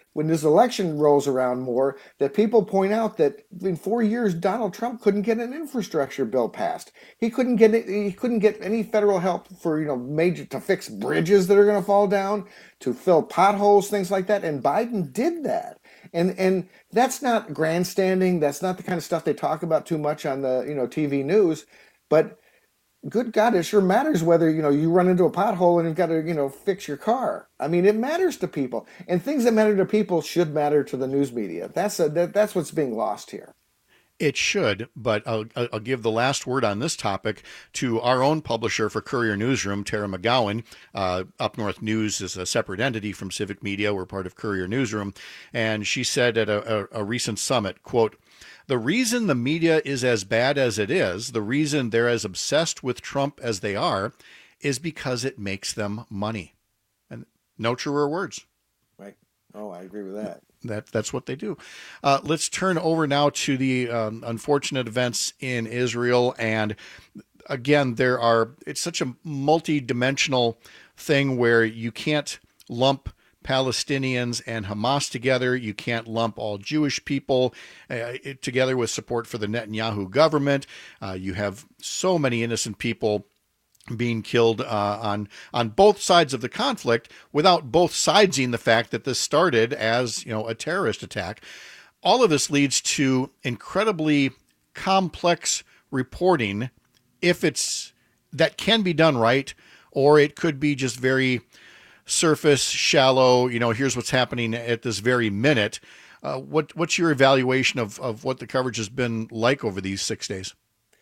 when this election rolls around more, that people point out that in four years Donald Trump couldn't get an infrastructure bill passed. He couldn't get it, he couldn't get any federal help for, you know, major to fix bridges that are going to fall down, to fill potholes, things like that. And Biden did that. And and that's not grandstanding. That's not the kind of stuff they talk about too much on the, you know, T V news. But good God, it sure matters whether, you know, you run into a pothole and you've got to, you know, fix your car. I mean, it matters to people. And things that matter to people should matter to the news media. That's a, that, that's what's being lost here. It should, but I'll, I'll give the last word on this topic to our own publisher for Courier Newsroom, Tara McGowan. Uh, Up North News is a separate entity from Civic Media. We're part of Courier Newsroom. And she said at a, a, a recent summit, quote, "The reason the media is as bad as it is, the reason they're as obsessed with Trump as they are, is because it makes them money." And no truer words. Right. Oh, I agree with that. That that's what they do. Uh, let's turn over now to the um, unfortunate events in Israel. And again, there are, it's such a multi-dimensional thing where you can't lump Palestinians and Hamas together. You can't lump all Jewish people uh, together with support for the Netanyahu government. Uh, you have so many innocent people being killed uh, on on both sides of the conflict without both sidesing the fact that this started as, you know, a terrorist attack. All of this leads to incredibly complex reporting, if it's that can be done right, or it could be just very surface, shallow, you know, here's what's happening at this very minute. Uh, what what's your evaluation of, of what the coverage has been like over these six days?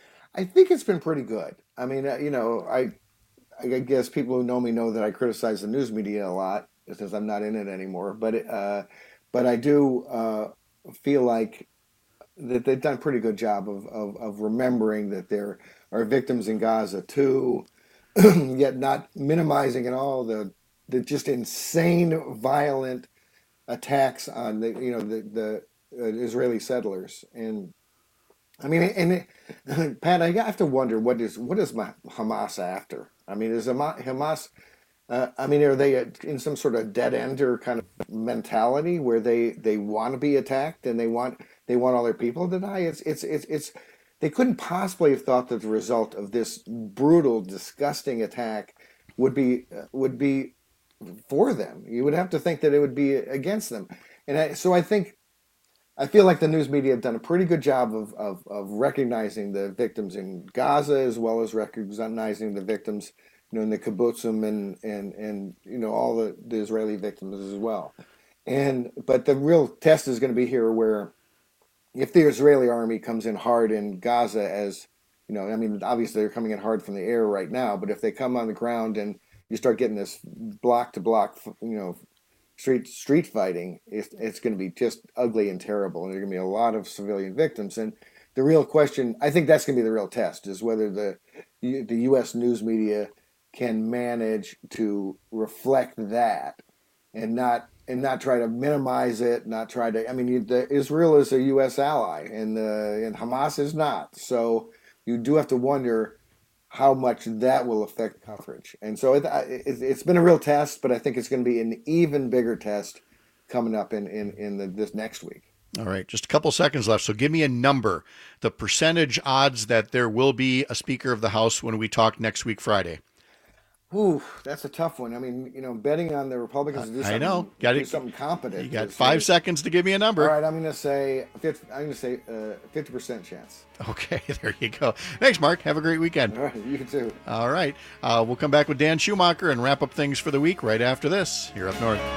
I think it's been pretty good. I mean, uh, you know, I I guess people who know me know that I criticize the news media a lot since I'm not in it anymore. But uh, but I do uh, feel like that they've done a pretty good job of, of, of remembering that there are victims in Gaza too, yet not minimizing at all the the just insane, violent attacks on the you know the the uh, Israeli settlers. And I mean, and it, Pat, I have to wonder what is what is Hamas after? I mean, is Hamas? Uh, I mean, are they in some sort of dead ender kind of mentality where they, they want to be attacked and they want they want all their people to die? It's it's it's it's they couldn't possibly have thought that the result of this brutal, disgusting attack would be would be for them. You would have to think that it would be against them, and I, so I think. I feel like the news media have done a pretty good job of, of, of recognizing the victims in Gaza, as well as recognizing the victims, you know, in the kibbutzim and, and, and you know, all the, the Israeli victims as well. And but the real test is going to be here where if the Israeli army comes in hard in Gaza, as, you know, I mean, obviously they're coming in hard from the air right now, but if they come on the ground and you start getting this block to block, you know, Street street fighting, it's, it's going to be just ugly and terrible, and there are going to be a lot of civilian victims. And the real question, I think that's going to be the real test, is whether the the U S news media can manage to reflect that and not and not try to minimize it, not try to. I mean, the, Israel is a U S ally, and the and Hamas is not. So you do have to wonder how much that will affect coverage. And so it, it, it's been a real test, but I think it's going to be an even bigger test coming up in, in, in the, this next week. All right, just a couple seconds left. So give me a number, the percentage odds that there will be a Speaker of the House when we talk next week, Friday. Ooh, that's a tough one. I mean, you know, betting on the Republicans to do something, I know. Got do it. something competent. You got five seconds to give me a number. All right, I'm going to say fifty, I'm going to say uh, fifty percent chance. Okay, there you go. Thanks, Mark. Have a great weekend. All right, you too. All right, uh, we'll come back with Dan Schumacher and wrap up things for the week right after this here up north.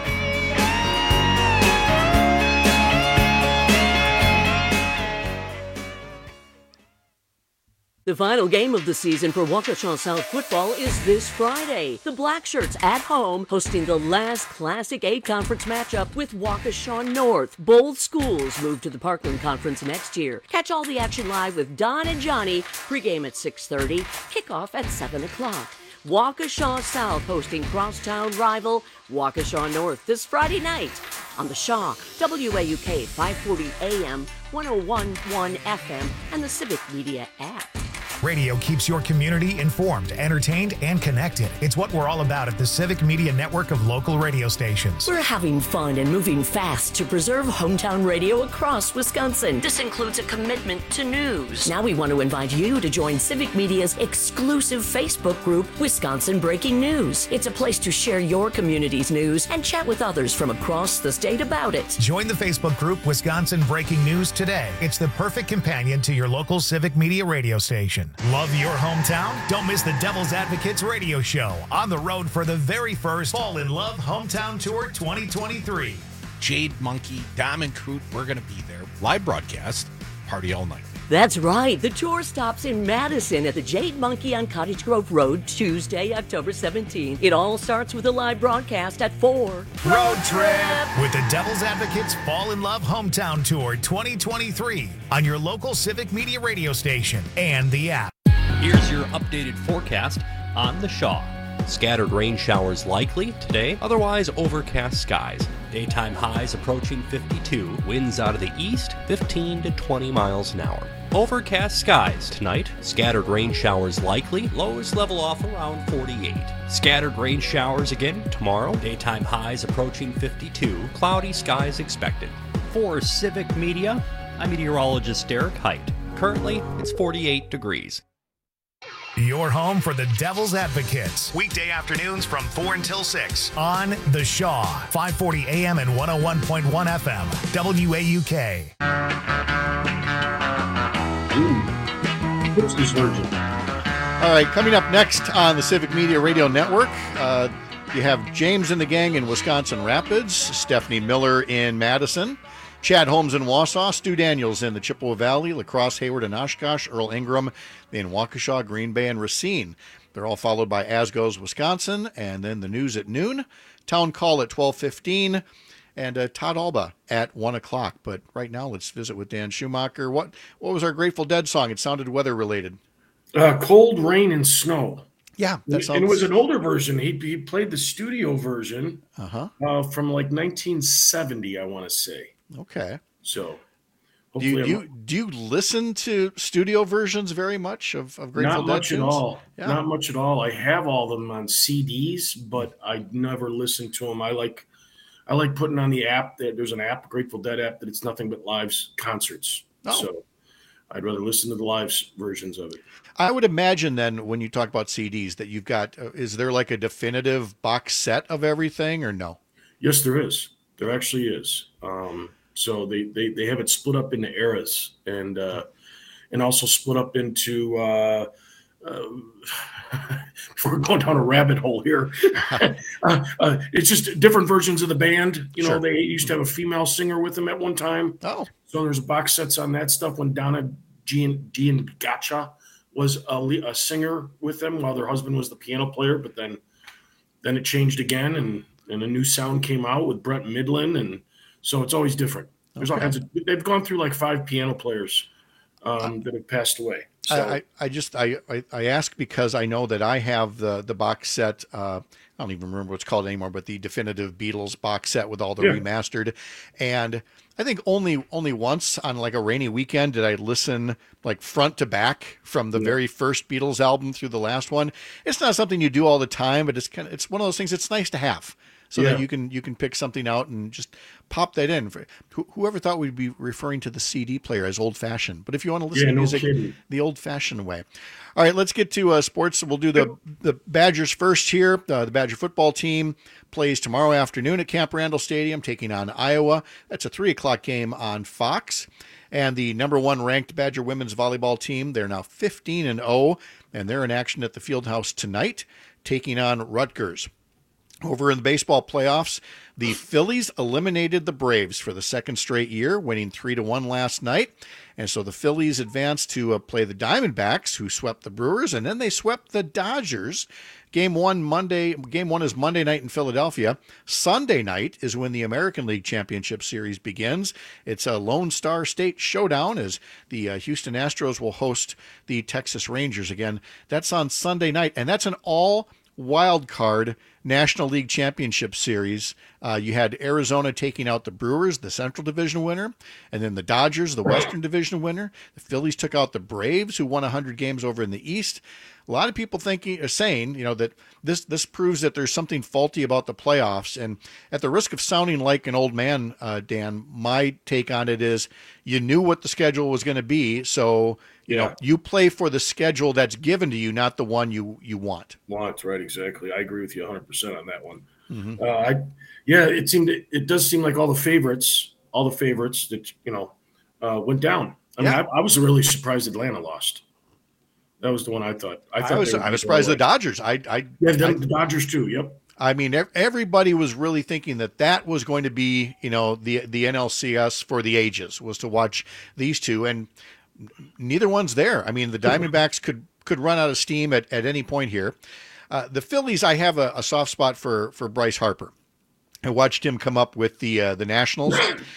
The final game of the season for Waukesha South football is this Friday. The Blackshirts at home hosting the last Classic eight conference matchup with Waukesha North. Both schools move to the Parkland Conference next year. Catch all the action live with Don and Johnny. Pregame at six thirty, kickoff at seven o'clock. Waukesha South hosting crosstown rival Waukesha North this Friday night on the Shaw, W A U K five forty A M, one oh one point one F M, and the Civic Media app. Radio keeps your community informed, entertained, and connected. It's what we're all about at the Civic Media Network of local radio stations. We're having fun and moving fast to preserve hometown radio across Wisconsin. This includes a commitment to news. Now we want to invite you to join Civic Media's exclusive Facebook group, Wisconsin Breaking News. It's a place to share your community's news and chat with others from across the state about it. Join the Facebook group Wisconsin Breaking News today. It's the perfect companion to your local Civic Media radio station. Love your hometown? Don't miss the Devil's Advocates radio show on the road for the very first Fall in Love Hometown Tour twenty twenty-three. Jade Monkey, Diamond Coot, we're going to be there. Live broadcast, party all night. That's right. The tour stops in Madison at the Jade Monkey on Cottage Grove Road, Tuesday, October seventeenth. It all starts with a live broadcast at four. Road trip with the Devil's Advocates Fall in Love Hometown Tour twenty twenty-three on your local Civic Media radio station and the app. Here's your updated forecast on the Shaw. Scattered rain showers likely today, otherwise overcast skies. Daytime highs approaching fifty-two, winds out of the east fifteen to twenty miles an hour. Overcast skies tonight, scattered rain showers likely, lows level off around forty-eight. Scattered rain showers again tomorrow, daytime highs approaching fifty-two, cloudy skies expected. For Civic Media, I'm meteorologist Derek Height. Currently, it's forty-eight degrees. Your home for the Devil's Advocates. Weekday afternoons from four until six on The Shaw, five forty A M and one oh one point one F M, W A U K. Ooh, this virgin. All right, coming up next on the Civic Media Radio Network, uh, you have James and the gang in Wisconsin Rapids, Stephanie Miller in Madison, Chad Holmes in Wausau, Stu Daniels in the Chippewa Valley, La Crosse, Hayward, and Oshkosh, Earl Ingram in Waukesha, Green Bay, and Racine. They're all followed by As Goes Wisconsin, and then the news at noon, Town Call at twelve fifteen, and uh, Todd Alba at one o'clock. But right now, let's visit with Dan Schumacher. What what was our Grateful Dead song? It sounded weather-related. Uh, Cold Rain and Snow. Yeah, that sounds... And it was an older version. He he played the studio version uh-huh. uh, from like nineteen seventy, I want to say. Okay. So, do you, do you do you listen to studio versions very much of, of Grateful Dead? Not much tunes? at all. Yeah. Not much at all. I have all of them on C Ds, but I never listen to them. I like I like putting on the app. That there's an app, Grateful Dead app, that it's nothing but live concerts. Oh. So I'd rather listen to the live versions of it. I would imagine then when you talk about C Ds that you've got, uh, is there like a definitive box set of everything or no? Yes, there is. There actually is. Um, so they, they, they have it split up into eras and uh, and also split up into uh, uh, we're going down a rabbit hole here. uh, uh, it's just different versions of the band. You know, Sure. they used to have a female singer with them at one time. Oh, so there's box sets on that stuff. When Donna Gian Gotcha was a, le- a singer with them, while their husband was the piano player. But then, then it changed again, and and a new sound came out with Brent Midland, and so it's always different. There's all Okay. kinds of. They've gone through like five piano players um, that have passed away. So, I, I, I just I, I, I ask because I know that I have the the box set. Uh, I don't even remember what it's called anymore, but the definitive Beatles box set with all the Yeah. remastered. And I think only only once on like a rainy weekend did I listen like front to back from the Yeah. very first Beatles album through the last one. It's not something you do all the time, but it's kind of it's one of those things. It's nice to have. So Yeah. that you can you can pick something out and just pop that in. For, who, whoever thought we'd be referring to the C D player as old fashioned, but if you want to listen Yeah, to no music kidding. the old fashioned way. All right, let's get to uh, sports. We'll do the the Badgers first here. Uh, the Badger football team plays tomorrow afternoon at Camp Randall Stadium, taking on Iowa. That's a three o'clock game on Fox. And the number one ranked Badger women's volleyball team, they're now fifteen and oh, and they're in action at the Fieldhouse tonight, taking on Rutgers. Over in the baseball playoffs, the Phillies eliminated the Braves for the second straight year, winning three to one last night. And so the Phillies advanced to uh, play the Diamondbacks, who swept the Brewers, and then they swept the Dodgers. Game one Monday. Game one is Monday night in Philadelphia. Sunday night is when the American League Championship Series begins. It's a Lone Star State showdown as the uh, Houston Astros will host the Texas Rangers again. That's on Sunday night, and that's an all wild card National League Championship Series, uh, you had Arizona taking out the Brewers, the Central Division winner, and then the Dodgers, the Western Division winner. The Phillies took out the Braves, who won one hundred games over in the East. A lot of people thinking, are saying, you know, that this this proves that there's something faulty about the playoffs. And at the risk of sounding like an old man, uh, Dan, my take on it is you knew what the schedule was going to be, so you Yeah. know you play for the schedule that's given to you, not the one you you want. Want, right, exactly. I agree with you one hundred percent on that one. Mhm. Uh, I, yeah, it seemed it does seem like all the favorites, all the favorites that you know uh, went down. I mean, Yeah. I, I was really surprised Atlanta lost. That was the one I thought. I thought I was they were I was gonna go surprised the away. Dodgers. I I Yeah, the, I- the Dodgers too. Yep. I mean, ev- everybody was really thinking that that was going to be, you know, the the N L C S for the ages, was to watch these two, and neither one's there. I mean, the Diamondbacks could could run out of steam at, at any point here. Uh, the Phillies, I have a, a soft spot for for Bryce Harper. I watched him come up with the uh, the Nationals,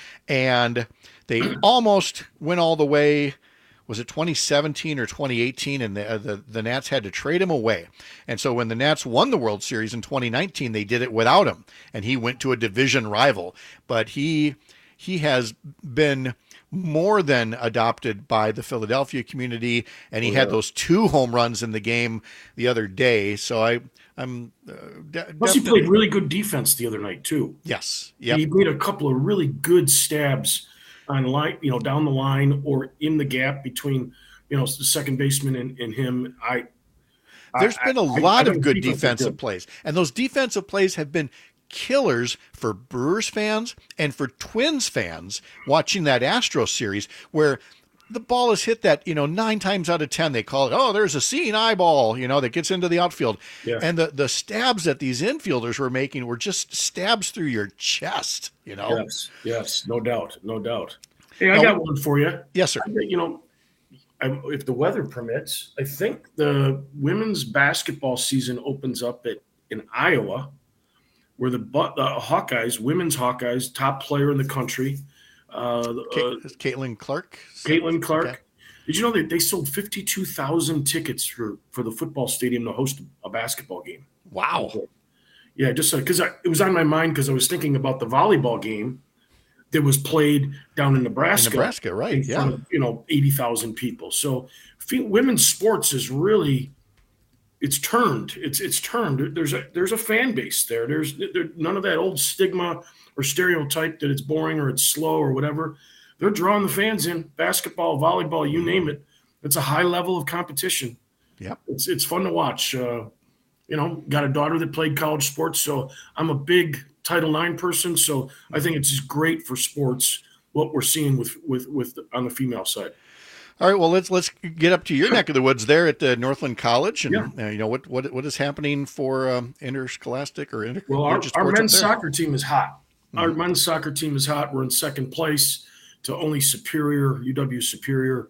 and they almost went all the way. Was it twenty seventeen or twenty eighteen? And the, uh, the the Nats had to trade him away. And so when the Nats won the World Series in twenty nineteen, they did it without him, and he went to a division rival. But he he has been more than adopted by the Philadelphia community, and he Oh, had yeah. those two home runs in the game the other day. So I I'm uh, de- Plus, he definitely- played really good defense the other night too. Yes. Yep. He made a couple of really good stabs on line, you know, down the line or in the gap between, you know, the second baseman and, and him. I There's I- been a I- I lot think of good defense is defensive good. plays, and those defensive plays have been killers for Brewers fans and for Twins fans watching that Astros series, where the ball is hit that, you know, nine times out of ten they call it, oh, there's a seeing eyeball, you know, that gets into the outfield. Yeah. And the the stabs that these infielders were making were just stabs through your chest, you know. Yes, yes, no doubt, no doubt. Hey, I Now- got one for you. Yes, sir. I think, you know, I, if the weather permits, I think the women's basketball season opens up at in Iowa, where the, Bu- the Hawkeyes, women's Hawkeyes, top player in the country, uh, Ca- uh, Caitlin Clark. Caitlin Clark. Okay. Did you know that they sold fifty-two thousand tickets for, for the football stadium to host a basketball game? Wow. Yeah, just because it was on my mind because I was thinking about the volleyball game that was played down in Nebraska. In Nebraska, right, in front yeah. of, you know, eighty thousand people. So fe- women's sports is really, it's turned. It's it's turned. There's a there's a fan base there. There's there, none of that old stigma or stereotype that it's boring or it's slow or whatever. They're drawing the fans in. Basketball, volleyball, you name it. It's a high level of competition. Yep. It's it's fun to watch. Uh, you know, got a daughter that played college sports, so I'm a big Title nine person. So I think it's just great for sports what we're seeing with with with on the female side. All right, well, let's let's get up to your neck of the woods there at uh, Northland College, and Yeah. uh, you know what what what is happening for um, interscholastic or inter- Well, our, collegiate our sports up men's there? soccer team is hot. Our men's soccer team is hot. We're in second place to only Superior, U W Superior.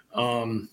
Um,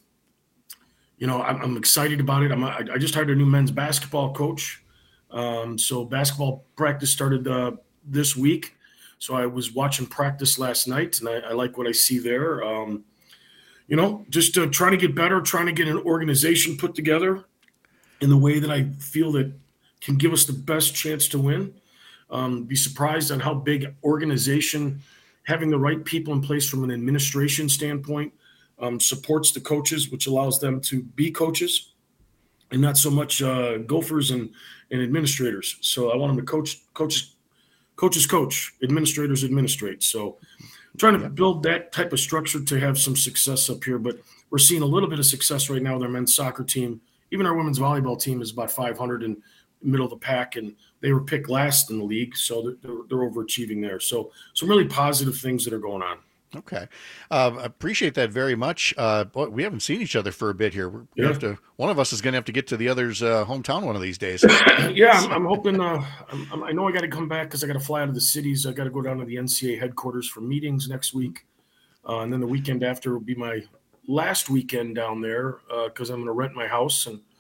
you know, I'm, I'm excited about it. I'm, I I just hired a new men's basketball coach. Um, so basketball practice started uh, this week. So I was watching practice last night, and I, I like what I see there. Um, you know, just uh, trying to get better, trying to get an organization put together in the way that I feel that can give us the best chance to win. Um, be surprised on how big organization, having the right people in place from an administration standpoint, um, supports the coaches, which allows them to be coaches and not so much uh, gophers and, and administrators. So I want them to coach, coaches, coaches coach, administrators administrate. So I'm trying to build that type of structure to have some success up here, but we're seeing a little bit of success right now with our men's soccer team. Even our women's volleyball team is about five hundred and middle of the pack, and they were picked last in the league, so they're, they're, they're overachieving there. So some really positive things that are going on. Okay, um, I appreciate that very much. Uh, boy, we haven't seen each other for a bit here. We Yeah. have to. One of us is going to have to get to the other's uh, hometown one of these days. Yeah, I'm, I'm hoping. Uh, I'm, I'm- I know I got to come back because I got to fly out of the cities. I got to go down to the N C A A headquarters for meetings next week, uh, and then the weekend after will be my last weekend down there because I'm going to rent my house and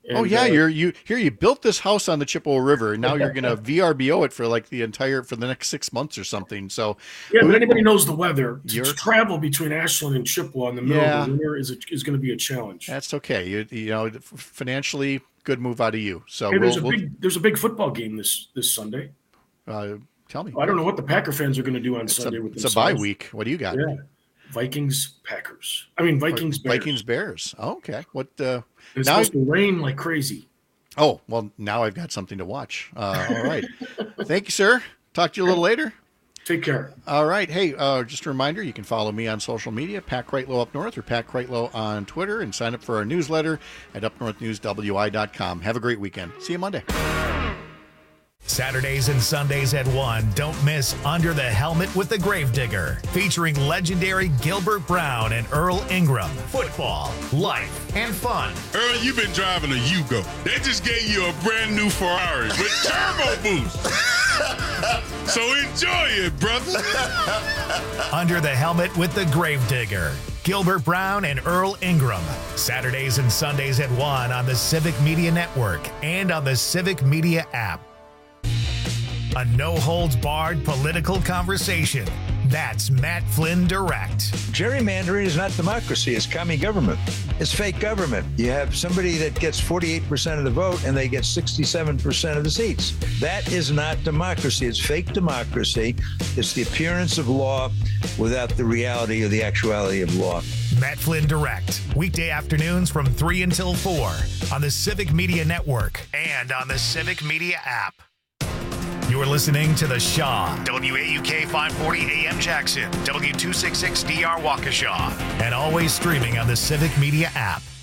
And, oh yeah, uh, you're you here. You built this house on the Chippewa River, and now you're going to V R B O it for like the entire for the next six months or something. So yeah, but anybody knows the weather. To You're- travel between Ashland and Chippewa in the middle Yeah. of the winter is a, is going to be a challenge. that's okay. You you know, f- financially, good move out of you. So Hey, there's we'll, a we'll big there's a big football game this this Sunday. uh, tell me. I don't know what the Packer fans are going to do on It's Sunday a, with it's a bye themselves. week. What do you got? Yeah, Vikings Packers. I mean Vikings Bears. Vikings Bears. Oh, okay. What? Uh, It's now? supposed to rain like crazy. Oh well, now I've got something to watch. Uh, all right. Thank you, sir. Talk to you a little later. Take care. All right. Hey, uh, just a reminder, you can follow me on social media, Pat Kreitlow Up North or Pat Kreitlow on Twitter, and sign up for our newsletter at up north news w i dot com. Have a great weekend. See you Monday. Saturdays and Sundays at one. Don't miss Under the Helmet with the Gravedigger, featuring legendary Gilbert Brown and Earl Ingram. Football, life, and fun. Earl, you've been driving a Yugo. They just gave you a brand new Ferrari with turbo boost. So enjoy it, brother. Under the Helmet with the Gravedigger. Gilbert Brown and Earl Ingram. Saturdays and Sundays at one on the Civic Media Network and on the Civic Media app. A no-holds-barred political conversation. That's Matt Flynn Direct. Gerrymandering is not democracy. It's commie government. It's fake government. You have somebody that gets forty-eight percent of the vote and they get sixty-seven percent of the seats. That is not democracy. It's fake democracy. It's the appearance of law without the reality or the actuality of law. Matt Flynn Direct. Weekday afternoons from three until four on the Civic Media Network and on the Civic Media app. You're listening to The Shaw, W A U K five forty A M Jackson, W two sixty-six D R Waukesha, and always streaming on the Civic Media app.